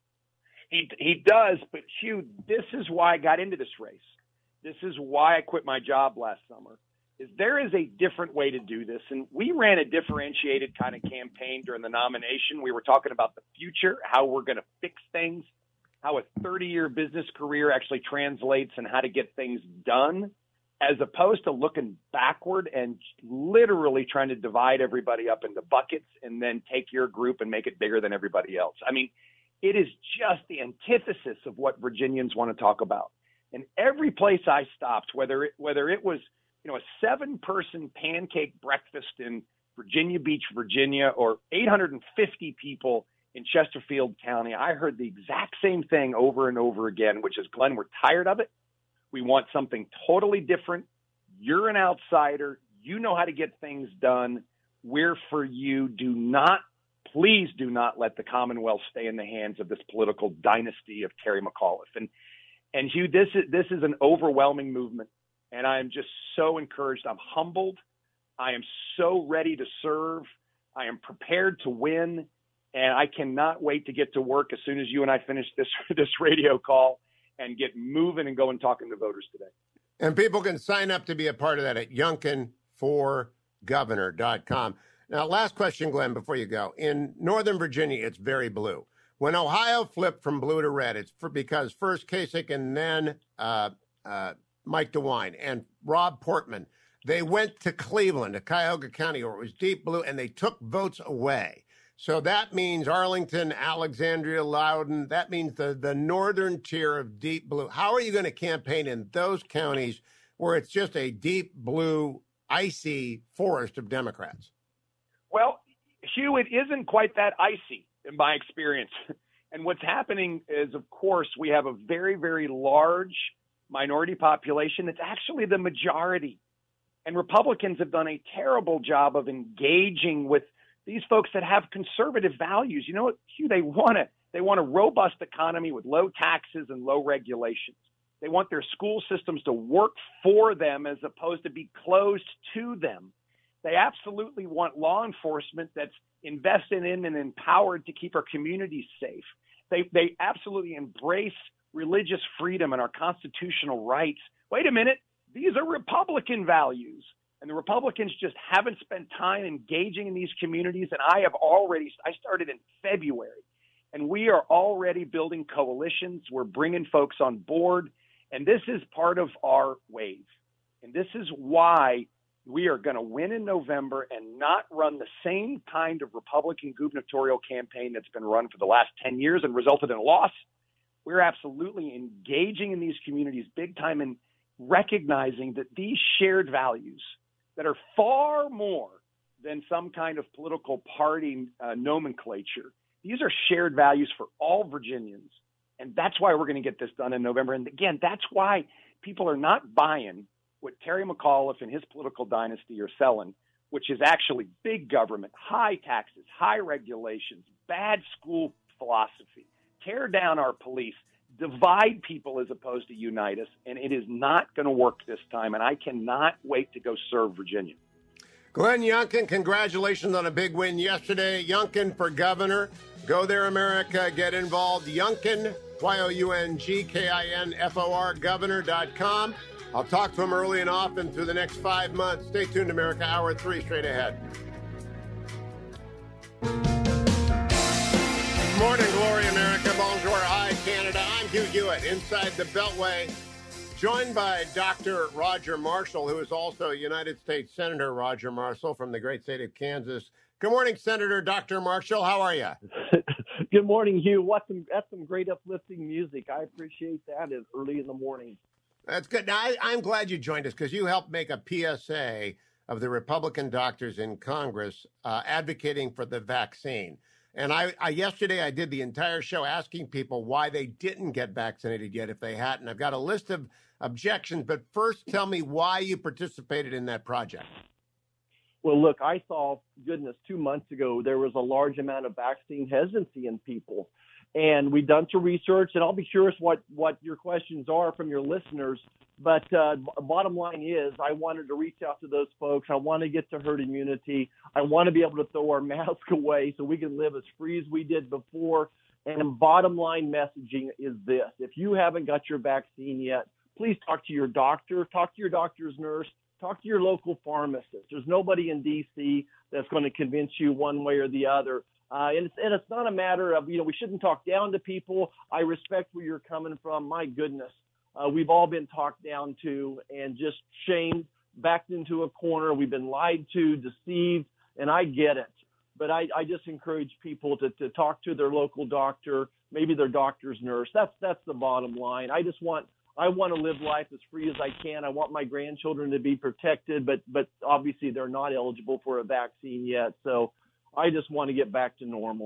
He, he does, but Hugh, this is why I got into this race. This is why I quit my job last summer, is there is a different way to do this. And we ran a differentiated kind of campaign during the nomination. We were talking about the future, how we're going to fix things, how a thirty-year business career actually translates and how to get things done, as opposed to looking backward and literally trying to divide everybody up into buckets and then take your group and make it bigger than everybody else. I mean, it is just the antithesis of what Virginians want to talk about. And every place I stopped, whether it, whether it was, you know, a seven-person pancake breakfast in Virginia Beach, Virginia, or eight hundred fifty people in Chesterfield County, I heard the exact same thing over and over again, which is, Glenn, we're tired of it. We want something totally different. You're an outsider. You know how to get things done. We're for you. Do not, please do not let the Commonwealth stay in the hands of this political dynasty of Terry McAuliffe. And, and Hugh, this is, this is an overwhelming movement. And I am just so encouraged. I'm humbled. I am so ready to serve. I am prepared to win. And I cannot wait to get to work as soon as you and I finish this, this radio call and get moving and go and talking to voters today. And people can sign up to be a part of that at Youngkin for governor dot com. Now, last question, Glenn, before you go. In Northern Virginia, it's very blue. When Ohio flipped from blue to red, it's for because first Kasich and then uh, uh, Mike DeWine and Rob Portman, they went to Cleveland, to Cuyahoga County, where it was deep blue, and they took votes away. So that means Arlington, Alexandria, Loudoun, that means the, the northern tier of deep blue. How are you going to campaign in those counties where it's just a deep blue, icy forest of Democrats? Well, Hugh, it isn't quite that icy in my experience. And what's happening is, of course, we have a very, very large minority population that's actually the majority. And Republicans have done a terrible job of engaging with these folks that have conservative values. You know what, Hugh, they want a, they want a robust economy with low taxes and low regulations. They want their school systems to work for them as opposed to be closed to them. They absolutely want law enforcement that's invested in and empowered to keep our communities safe. They, they absolutely embrace religious freedom and our constitutional rights. Wait a minute, these are Republican values. And the Republicans just haven't spent time engaging in these communities. And I have already, I started in February, and we are already building coalitions. We're bringing folks on board. And this is part of our wave. And this is why we are going to win in November and not run the same kind of Republican gubernatorial campaign that's been run for the last ten years and resulted in a loss. We're absolutely engaging in these communities big time and recognizing that these shared values that are far more than some kind of political party uh, nomenclature. These are shared values for all Virginians. And that's why we're going to get this done in November. And again, that's why people are not buying what Terry McAuliffe and his political dynasty are selling, which is actually big government, high taxes, high regulations, bad school philosophy, tear down our police, divide people as opposed to unite us, and it is not going to work this time, and I cannot wait to go serve Virginia. Glenn Youngkin, congratulations on a big win yesterday. Youngkin for governor. Go there, America. Get involved. Youngkin, Y O U N G K I N F O R, governor dot com. I'll talk to him early and often through the next five months. Stay tuned, America. Hour three straight ahead. Good morning, glory, America. Bonjour, hi, Canada. I'm Hugh Hewitt, inside the Beltway, joined by Doctor Roger Marshall, who is also United States Senator Roger Marshall from the great state of Kansas. Good morning, Senator Doctor Marshall. How are you? Good morning, Hugh. What's some, that's some great uplifting music. I appreciate that. It's early in the morning. That's good. Now, I, I'm glad you joined us because you helped make a P S A of the Republican doctors in Congress uh, advocating for the vaccine. And I, I yesterday I did the entire show asking people why they didn't get vaccinated yet if they hadn't. I've got a list of objections, but first tell me why you participated in that project. Well, look, I saw, goodness, two months ago, there was a large amount of vaccine hesitancy in people. And we've done some research, and I'll be curious what, what your questions are from your listeners. But uh, bottom line is I wanted to reach out to those folks. I want to get to herd immunity. I want to be able to throw our mask away so we can live as free as we did before. And bottom line messaging is this. If you haven't got your vaccine yet, please talk to your doctor, talk to your doctor's nurse, talk to your local pharmacist. There's nobody in D C that's going to convince you one way or the other. Uh, and, it's, and it's not a matter of, you know, we shouldn't talk down to people. I respect where you're coming from. My goodness. Uh, we've all been talked down to and just shamed, backed into a corner. We've been lied to, deceived, and I get it. But I, I just encourage people to, to talk to their local doctor, maybe their doctor's nurse. That's that's the bottom line. I just want I want to live life as free as I can. I want my grandchildren to be protected, but but obviously they're not eligible for a vaccine yet. So I just want to get back to normal.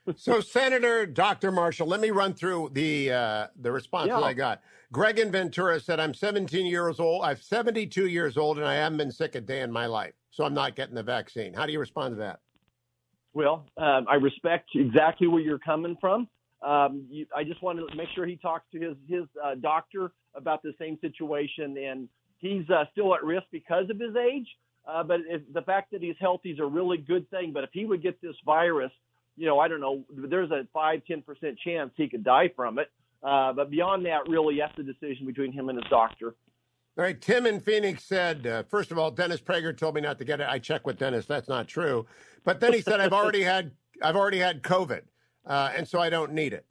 So, Senator Doctor Marshall, let me run through the uh, the responses Yeah. I got. Greg in Ventura said, I'm seventeen years old. I'm seventy-two years old, and I haven't been sick a day in my life, so I'm not getting the vaccine. How do you respond to that? Well, um, I respect exactly where you're coming from. Um, you, I just wanted to make sure he talks to his his uh, doctor about the same situation, and he's uh, still at risk because of his age. Uh, but if, the fact that he's healthy is a really good thing. But if he would get this virus, you know, I don't know, there's a five, ten percent chance he could die from it. Uh, but beyond that, really, that's the decision between him and his doctor. All right, Tim in Phoenix said, uh, first of all, Dennis Prager told me not to get it. I checked with Dennis. That's not true. But then he said, I've already had I've already had COVID, uh, and so I don't need it.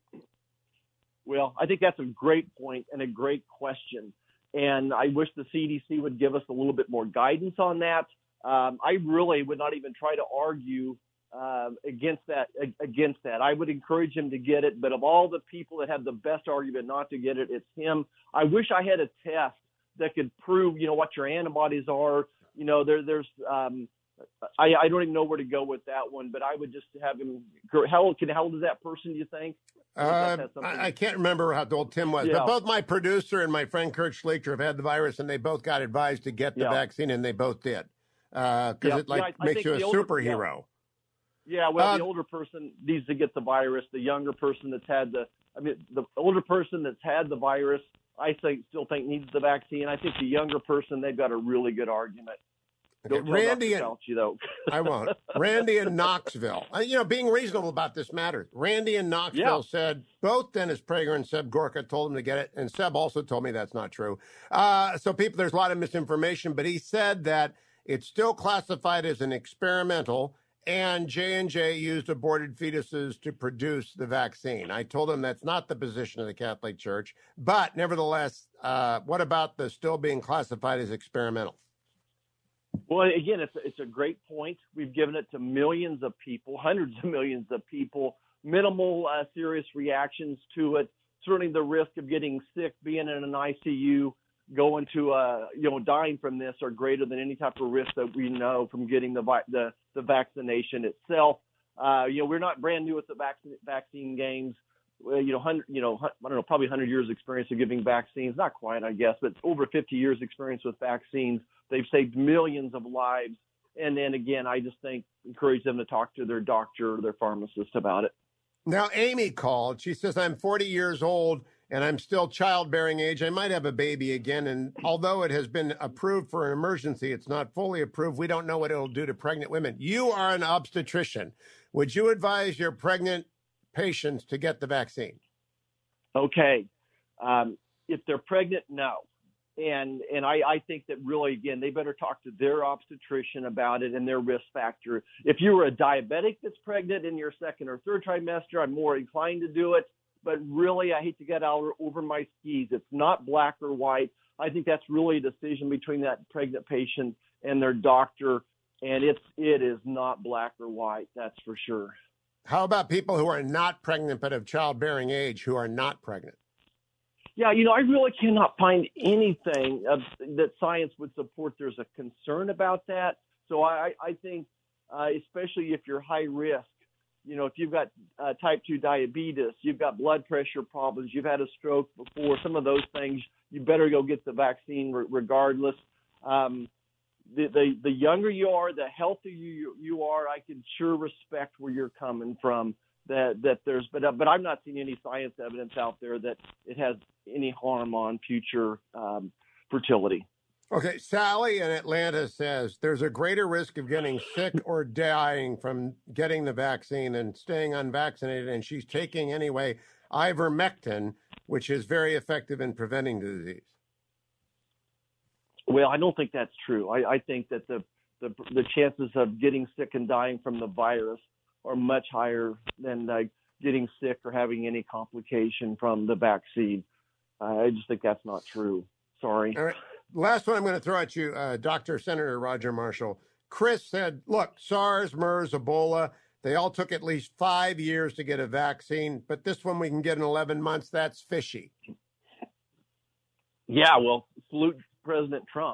Well, I think that's a great point and a great question. And I wish the C D C would give us a little bit more guidance on that. Um, I really would not even try to argue uh, against that. Against that, I would encourage him to get it. But of all the people that have the best argument not to get it, it's him. I wish I had a test that could prove, you know, what your antibodies are. You know, there, there's. Um, I, I don't even know where to go with that one. But I would just have him. How old can? How old is that person? Do you think? Uh, I, I can't remember how old Tim was, Yeah. but both my producer and my friend Kurt Schleicher have had the virus, and they both got advised to get the Yeah. vaccine, and they both did, because Yeah. it like Yeah, I- I makes think you a the older- superhero. Yeah, well, Uh, the older person needs to get the virus. The younger person that's had the, I mean, the older person that's had the virus, I think, still think needs the vaccine. I think the younger person, they've got a really good argument. Okay, Don't tell Randy Doctor and- Fauci, though. I won't. Randy in Knoxville. Uh, you know, being reasonable about this matters. Randy in Knoxville Yeah. said both Dennis Prager and Seb Gorka told him to get it, and Seb also told me that's not true. Uh, so people, there's a lot of misinformation, but he said that it's still classified as an experimental, and J and J used aborted fetuses to produce the vaccine. I told him that's not the position of the Catholic Church, but nevertheless, uh, what about the still being classified as experimental? Well, again, it's a, it's a great point. We've given it to millions of people, hundreds of millions of people, minimal uh, serious reactions to it. Certainly the risk of getting sick, being in an I C U, going to, uh, you know, dying from this are greater than any type of risk that we know from getting the vi- the, the vaccination itself. Uh, you know, we're not brand new at the vac- vaccine games. Well, you know, hundred, you know, I don't know, probably one hundred years experience of giving vaccines. Not quite, I guess, but over fifty years experience with vaccines. They've saved millions of lives. And then again, I just think encourage them to talk to their doctor or their pharmacist about it. Now, Amy called. She says, I'm forty years old and I'm still childbearing age. I might have a baby again. And although it has been approved for an emergency, it's not fully approved. We don't know what it'll do to pregnant women. You are an obstetrician. Would you advise your pregnant patients to get the vaccine? Okay. Um, if they're pregnant, no. And and I, I think that really, again, they better talk to their obstetrician about it and their risk factor. If you were a diabetic that's pregnant in your second or third trimester, I'm more inclined to do it. But really, I hate to get out over my skis. It's not black or white. I think that's really a decision between that pregnant patient and their doctor. And it's it is not black or white, that's for sure. How about people who are not pregnant but of childbearing age who are not pregnant? Yeah, you know, I really cannot find anything of, that science would support there's a concern about that. So I, I think, uh, especially if you're high risk, you know, if you've got uh, type two diabetes, you've got blood pressure problems, you've had a stroke before, some of those things, you better go get the vaccine re- regardless. Um, the, the the younger you are, the healthier you, you are, I can sure respect where you're coming from. That that there's, but uh, but I'm not seeing any science evidence out there that it has any harm on future um, fertility. Okay, Sally in Atlanta says there's a greater risk of getting sick or dying from getting the vaccine than staying unvaccinated, and she's taking anyway ivermectin, which is very effective in preventing the disease. Well, I don't think that's true. I, I think that the, the the chances of getting sick and dying from the virus are much higher than uh, getting sick or having any complication from the vaccine. Uh, I just think that's not true. Sorry. All right. Last one I'm going to throw at you, uh, Doctor Senator Roger Marshall. Chris said, look, SARS, MERS, Ebola, they all took at least five years to get a vaccine, but this one we can get in eleven months. That's fishy. Yeah, well, salute President Trump.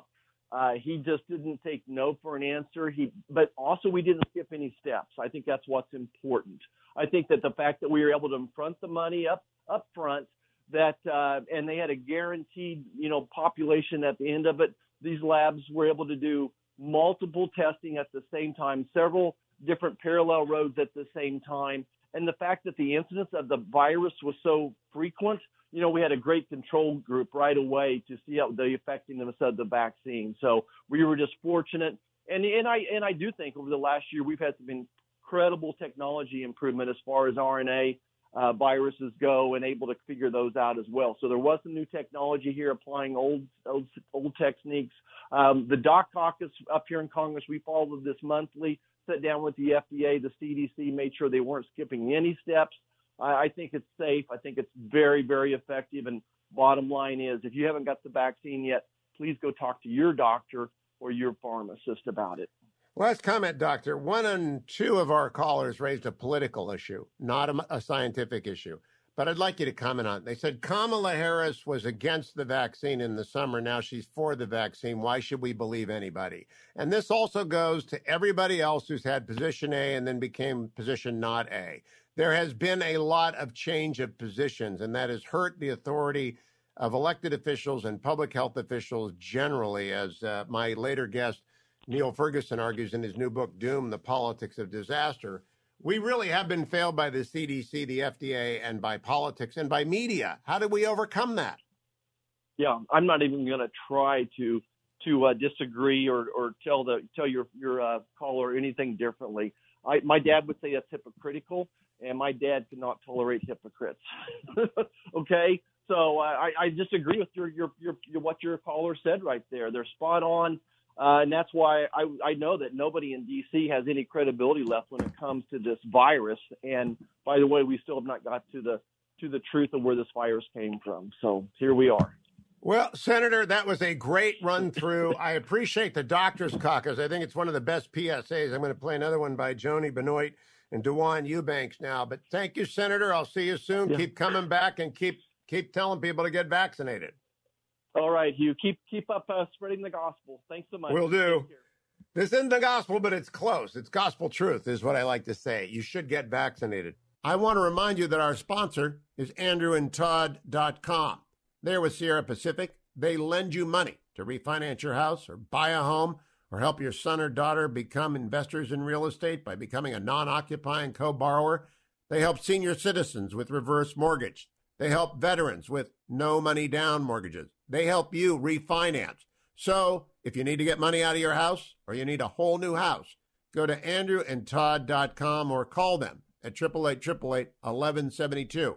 Uh, he just didn't take no for an answer. He, but also we didn't skip any steps. I think that's what's important. I think that the fact that we were able to front the money up up front, that uh, and they had a guaranteed, you know, population at the end of it. These labs were able to do multiple testing at the same time, several different parallel roads at the same time, and the fact that the incidence of the virus was so frequent. You know, we had a great control group right away to see how the effectiveness of the vaccine. So we were just fortunate. And and I and I do think over the last year we've had some incredible technology improvement as far as R N A uh, viruses go, and able to figure those out as well. So there was some new technology here, applying old old, old techniques. Um, the Doc Caucus up here in Congress, we followed this monthly, sat down with the F D A, the C D C, made sure they weren't skipping any steps. I think it's safe. I think it's very, very effective. And bottom line is, if you haven't got the vaccine yet, please go talk to your doctor or your pharmacist about it. Last comment, Doctor. One and two of our callers raised a political issue, not a, a scientific issue. But I'd like you to comment on it. They said Kamala Harris was against the vaccine in the summer. Now she's for the vaccine. Why should we believe anybody? And this also goes to everybody else who's had position A and then became position not A. There has been a lot of change of positions, and that has hurt the authority of elected officials and public health officials generally, as uh, my later guest, Neil Ferguson, argues in his new book, Doom, The Politics of Disaster. We really have been failed by the C D C, the F D A, and by politics and by media. How do we overcome that? Yeah, I'm not even going to try to to uh, disagree or, or tell the tell your your uh, caller anything differently. I, my dad would say that's hypocritical, and my dad could not tolerate hypocrites. Okay, so uh, I, I disagree with your, your your your what your caller said right there. They're spot on. Uh, and that's why I, I know that nobody in D C has any credibility left when it comes to this virus. And by the way, we still have not got to the to the truth of where this virus came from. So here we are. Well, Senator, that was a great run through. I appreciate the Doctors Caucus. I think it's one of the best P S As. I'm going to play another one by Joni Benoit and Dewan Eubanks now. But thank you, Senator. I'll see you soon. Yeah. Keep coming back and keep keep telling people to get vaccinated. All right, Hugh. Keep keep up uh, spreading the gospel. Thanks so much. Will do. This isn't the gospel, but it's close. It's gospel truth is what I like to say. You should get vaccinated. I want to remind you that our sponsor is andrew and todd dot com. They're with Sierra Pacific. They lend you money to refinance your house or buy a home or help your son or daughter become investors in real estate by becoming a non-occupying co-borrower. They help senior citizens with reverse mortgage. They help veterans with no money down mortgages. They help you refinance. So if you need to get money out of your house or you need a whole new house, go to andrew and todd dot com or call them at eight eight eight, eight eight eight, one one seven two.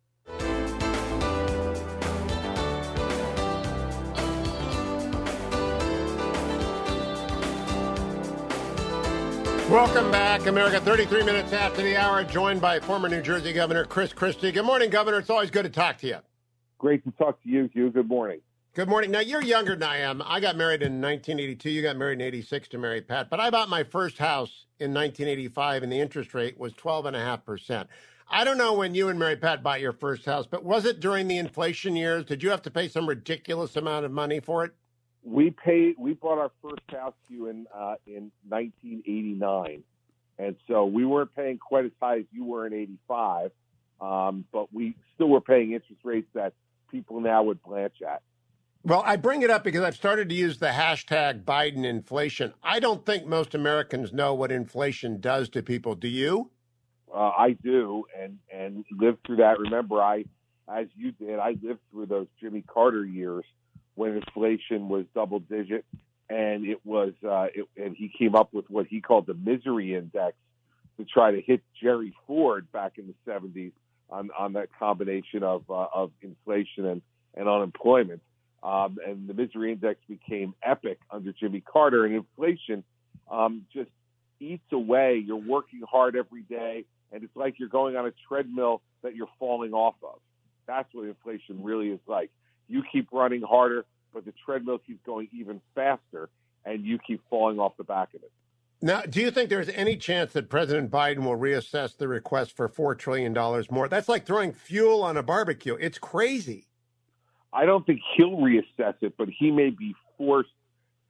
Welcome back, America. thirty-three minutes after the hour, joined by former New Jersey Governor Chris Christie. Good morning, Governor. It's always good to talk to you. Great to talk to you, Hugh. Good morning. Good morning. Now, you're younger than I am. I got married in nineteen eighty-two. You got married in eighty-six to marry Pat. But I bought my first house in nineteen eighty-five, and the interest rate was twelve point five percent. I don't know when you and Mary Pat bought your first house, but was it during the inflation years? Did you have to pay some ridiculous amount of money for it? We paid. We bought our first house, Hugh, in uh, in nineteen eighty-nine, and so we weren't paying quite as high as you were in eighty-five, um, but we still were paying interest rates that people now would blanch at. Well, I bring it up because I've started to use the hashtag Biden inflation. I don't think most Americans know what inflation does to people. Do you? Uh, I do, and and lived through that. Remember, I, as you did, I lived through those Jimmy Carter years when inflation was double digit, and it was, uh, it, and he came up with what he called the misery index to try to hit Jerry Ford back in the seventies on, on that combination of uh, of inflation and, and unemployment. Um, and the misery index became epic under Jimmy Carter, and inflation um, just eats away. You're working hard every day, and it's like you're going on a treadmill that you're falling off of. That's what inflation really is like. You keep running harder, but the treadmill keeps going even faster, and you keep falling off the back of it. Now, do you think there's any chance that President Biden will reassess the request for four trillion dollars more? That's like throwing fuel on a barbecue. It's crazy. I don't think he'll reassess it, but he may be forced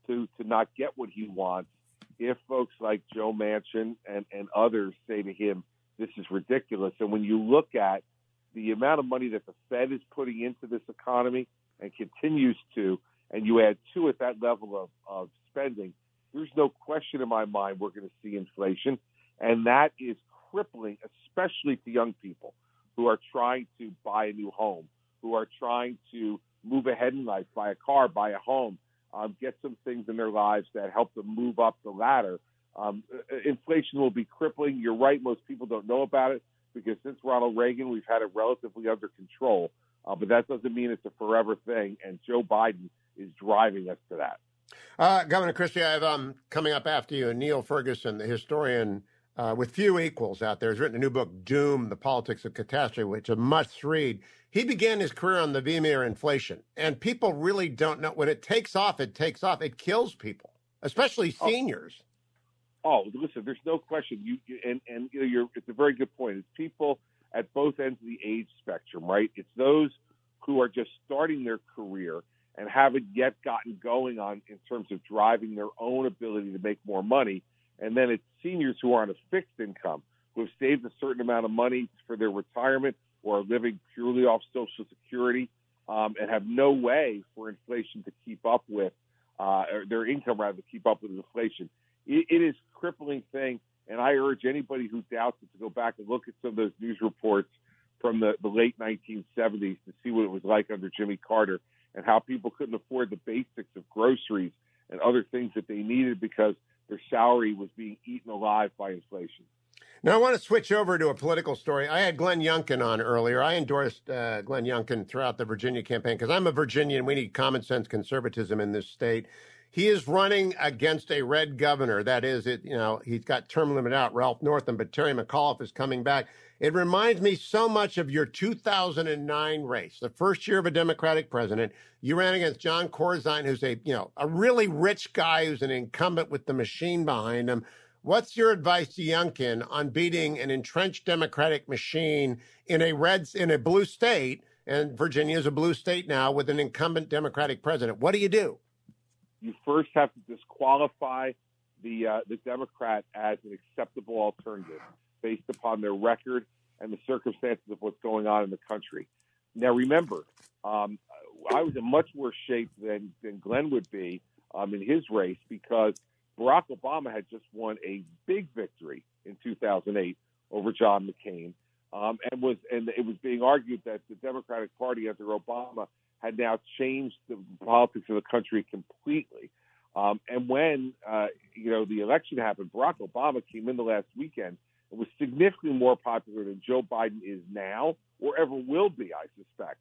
to, to not get what he wants if folks like Joe Manchin and, and others say to him, this is ridiculous. And when you look at the amount of money that the Fed is putting into this economy and continues to, and you add to it that level of, of spending, there's no question in my mind we're going to see inflation. And that is crippling, especially to young people who are trying to buy a new home, who are trying to move ahead in life, buy a car, buy a home, um, get some things in their lives that help them move up the ladder. Um, inflation will be crippling. You're right. Most people don't know about it because since Ronald Reagan, we've had it relatively under control. Uh, but that doesn't mean it's a forever thing. And Joe Biden is driving us to that. Uh, Governor Christie, I have um, coming up after you, Neil Ferguson, the historian uh, with few equals out there, has written a new book, Doom, The Politics of Catastrophe, which is a must read. He began his career on the V M E R inflation, and people really don't know. When it takes off, it takes off. It kills people, especially seniors. Oh, oh listen, there's no question. You and and you know, you're, it's a very good point. It's people at both ends of the age spectrum, right? It's those who are just starting their career and haven't yet gotten going on in terms of driving their own ability to make more money. And then it's seniors who are on a fixed income, who have saved a certain amount of money for their retirement or are living purely off Social Security um, and have no way for inflation to keep up with, uh, or their income rather to keep up with inflation. It, it is a crippling thing, and I urge anybody who doubts it to go back and look at some of those news reports from the, the late nineteen seventies to see what it was like under Jimmy Carter and how people couldn't afford the basics of groceries and other things that they needed because their salary was being eaten alive by inflation. Now, I want to switch over to a political story. I had Glenn Youngkin on earlier. I endorsed uh, Glenn Youngkin throughout the Virginia campaign because I'm a Virginian. We need common sense conservatism in this state. He is running against a red governor. That is, it. You know, he's got term limit out, Ralph Northam, but Terry McAuliffe is coming back. It reminds me so much of your two thousand nine race, the first year of a Democratic president. You ran against John Corzine, who's a, you know, a really rich guy who's an incumbent with the machine behind him. What's your advice to Youngkin on beating an entrenched Democratic machine in a red, in a blue state, and Virginia is a blue state now with an incumbent Democratic president? What do you do? You first have to disqualify the uh, the Democrat as an acceptable alternative based upon their record and the circumstances of what's going on in the country. Now, remember, um, I was in much worse shape than, than Glenn would be um, in his race because Barack Obama had just won a big victory in two thousand eight over John McCain, um, and was and it was being argued that the Democratic Party under Obama had now changed the politics of the country completely. Um, and when uh, you know the election happened, Barack Obama came in the last weekend and was significantly more popular than Joe Biden is now or ever will be, I suspect.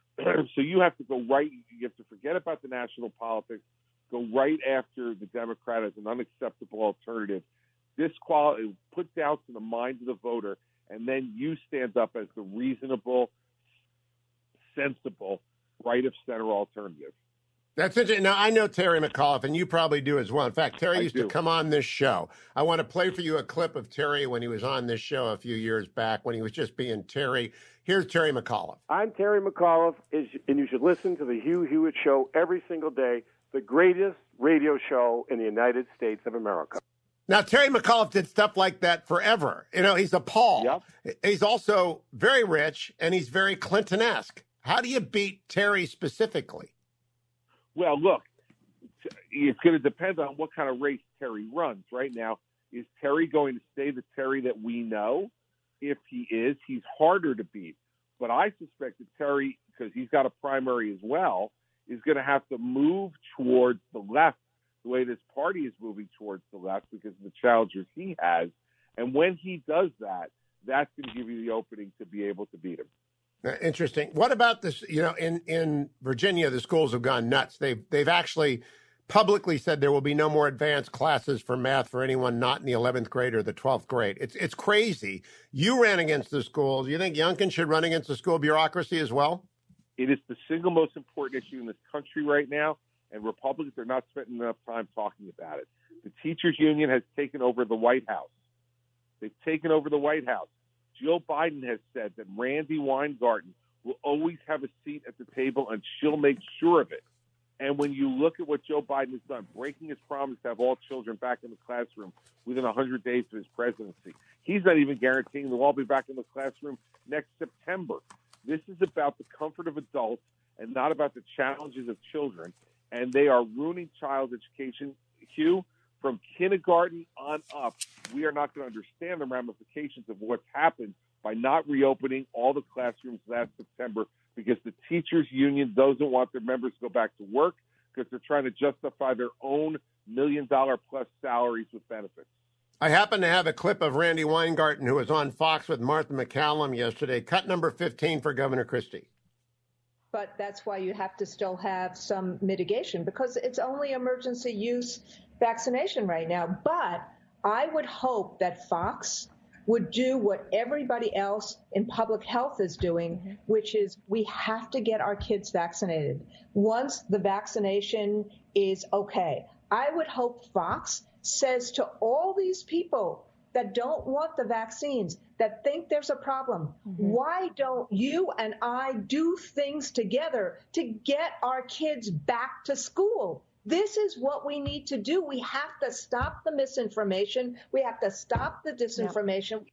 So you have to go right. You have to forget about the national politics. Go right after the Democrat as an unacceptable alternative, disqualify, put down to the mind of the voter, and then you stand up as the reasonable, sensible, right of center alternative. That's interesting. Now, I know Terry McAuliffe, and you probably do as well. In fact, Terry I used do. to come on this show. I want to play for you a clip of Terry when he was on this show a few years back when he was just being Terry. Here's Terry McAuliffe. I'm Terry McAuliffe, and you should listen to the Hugh Hewitt Show every single day, the greatest radio show in the United States of America. Now, Terry McAuliffe did stuff like that forever. You know, he's a Paul. Yep. He's also very rich, and he's very Clinton-esque. How do you beat Terry specifically? Well, look, it's going to depend on what kind of race Terry runs. Right now, is Terry going to stay the Terry that we know? If he is, he's harder to beat. But I suspect that Terry, because he's got a primary as well, is going to have to move towards the left the way this party is moving towards the left because of the challengers he has. And when he does that, that's going to give you the opening to be able to beat him. Interesting. What about this? You know, in, in Virginia, the schools have gone nuts. They've they've actually publicly said there will be no more advanced classes for math for anyone not in the eleventh grade or the twelfth grade. It's it's crazy. You ran against the schools. You think Youngkin should run against the school bureaucracy as well? It is the single most important issue in this country right now, and Republicans are not spending enough time talking about it. The teachers union has taken over the White House. They've taken over the White House. Jill Biden has said that Randy Weingarten will always have a seat at the table, and she'll make sure of it. And when you look at what Joe Biden has done, breaking his promise to have all children back in the classroom within one hundred days of his presidency, he's not even guaranteeing they'll all be back in the classroom next September. This is about the comfort of adults and not about the challenges of children. And they are ruining child education, Hugh, from kindergarten on up. We are not going to understand the ramifications of what's happened by not reopening all the classrooms last September, because the teachers union doesn't want their members to go back to work because they're trying to justify their own million dollar plus salaries with benefits. I happen to have a clip of Randy Weingarten, who was on Fox with Martha McCallum yesterday, cut number fifteen for Governor Christie. But that's why you have to still have some mitigation, because it's only emergency use vaccination right now. But I would hope that Fox would do what everybody else in public health is doing, which is we have to get our kids vaccinated once the vaccination is okay. I would hope Fox says to all these people that don't want the vaccines, that think there's a problem, mm-hmm. why don't you and I do things together to get our kids back to school? This is what we need to do. We have to stop the misinformation. We have to stop the disinformation.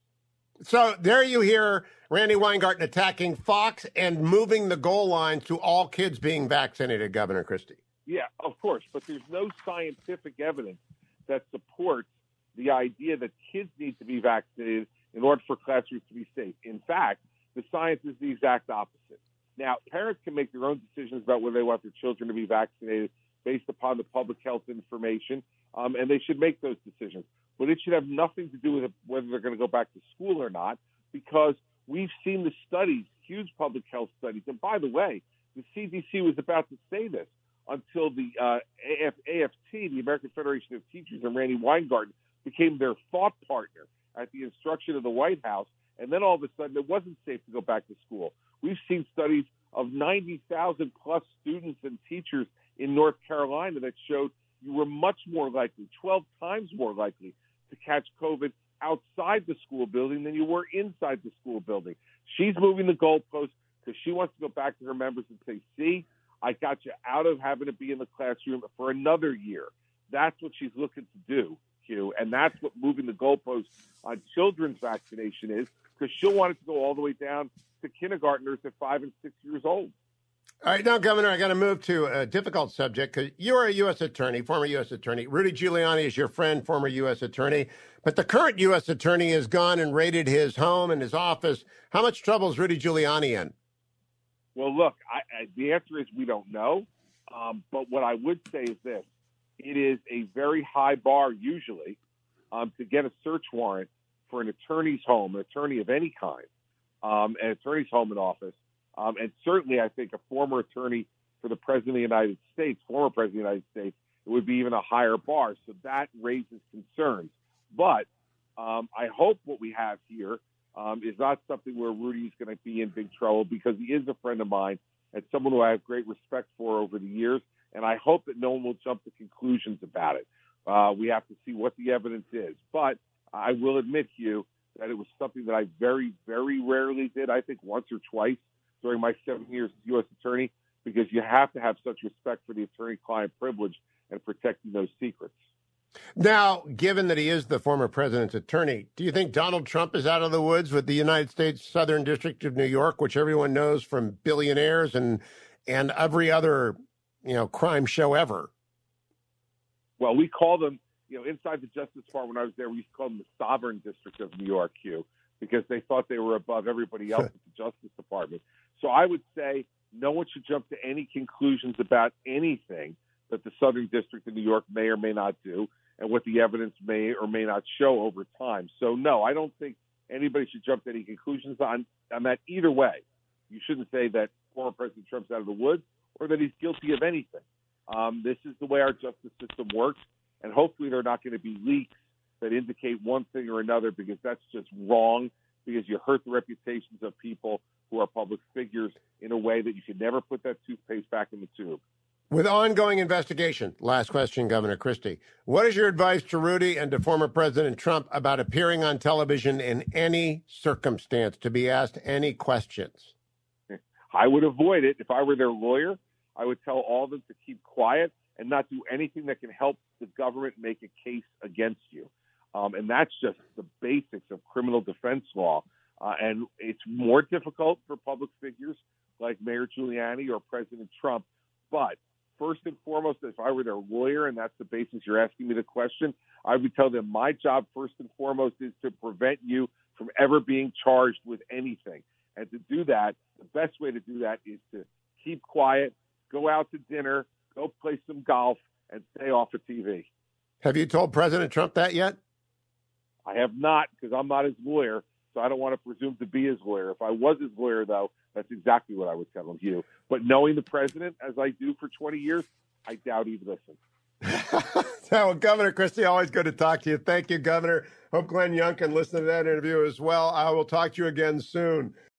So there you hear Randy Weingarten attacking Fox and moving the goal line to all kids being vaccinated, Governor Christie. Yeah, of course. But there's no scientific evidence that supports the idea that kids need to be vaccinated in order for classrooms to be safe. In fact, the science is the exact opposite. Now, parents can make their own decisions about whether they want their children to be vaccinated based upon the public health information, um, and they should make those decisions. But it should have nothing to do with whether they're going to go back to school or not, because we've seen the studies, huge public health studies. And by the way, the C D C was about to say this until the uh, A F T, the American Federation of Teachers, and Randy Weingarten became their thought partner at the instruction of the White House. And then all of a sudden, it wasn't safe to go back to school. We've seen studies of ninety thousand plus students and teachers in North Carolina that showed you were much more likely, twelve times more likely, to catch COVID outside the school building than you were inside the school building. She's moving the goalposts because she wants to go back to her members and say, see, I got you out of having to be in the classroom for another year. That's what she's looking to do, Hugh, and that's what moving the goalposts on children's vaccination is, because she'll want it to go all the way down to kindergartners at five and six years old. All right, now, Governor, I got to move to a difficult subject, because you're a U S attorney, former U S attorney. Rudy Giuliani is your friend, former U S attorney. But the current U S attorney has gone and raided his home and his office. How much trouble is Rudy Giuliani in? Well, look, I, I, the answer is we don't know. Um, but what I would say is this. It is a very high bar, usually, um, to get a search warrant for an attorney's home, an attorney of any kind, um, an attorney's home and office. Um, and certainly, I think a former attorney for the President of the United States, former President of the United States, it would be even a higher bar. So that raises concerns. But um, I hope what we have here um, is not something where Rudy is going to be in big trouble, because he is a friend of mine and someone who I have great respect for over the years. And I hope that no one will jump to conclusions about it. Uh, we have to see what the evidence is. But I will admit, Hugh, that it was something that I very, very rarely did, I think once or twice during my seven years as U S attorney, because you have to have such respect for the attorney-client privilege and protecting those secrets. Now, given that he is the former president's attorney, do you think Donald Trump is out of the woods with the United States Southern District of New York, which everyone knows from Billionaires and and every other, you know, crime show ever? Well, we call them, you know, inside the Justice Department, when I was there, we used to call them the Sovereign District of New York, Hugh, because they thought they were above everybody else at the Justice Department. So I would say no one should jump to any conclusions about anything that the Southern District of New York may or may not do, and what the evidence may or may not show over time. So, no, I don't think anybody should jump to any conclusions on, on that either way. You shouldn't say that former President Trump's out of the woods or that he's guilty of anything. Um, this is the way our justice system works, and hopefully there are not going to be leaks that indicate one thing or another, because that's just wrong, because you hurt the reputations of people who are public figures in a way that you should never put that toothpaste back in the tube. With ongoing investigation, last question, Governor Christie, what is your advice to Rudy and to former President Trump about appearing on television in any circumstance to be asked any questions? I would avoid it if I were their lawyer, I would tell all of them to keep quiet and not do anything that can help the government make a case against you. Um, and that's just the basics of criminal defense law. Uh, and it's more difficult for public figures like Mayor Giuliani or President Trump. But first and foremost, if I were their lawyer, and that's the basis you're asking me the question, I would tell them my job first and foremost is to prevent you from ever being charged with anything. And to do that, the best way to do that is to keep quiet, go out to dinner, go play some golf, and stay off of T V. Have you told President Trump that yet? I have not, because I'm not his lawyer, so I don't want to presume to be his lawyer. If I was his lawyer, though, that's exactly what I would tell you. But knowing the president, as I do for twenty years, I doubt he'd listen. Well, Governor Christie, always good to talk to you. Thank you, Governor. Hope Glenn Young can listen to that interview as well. I will talk to you again soon.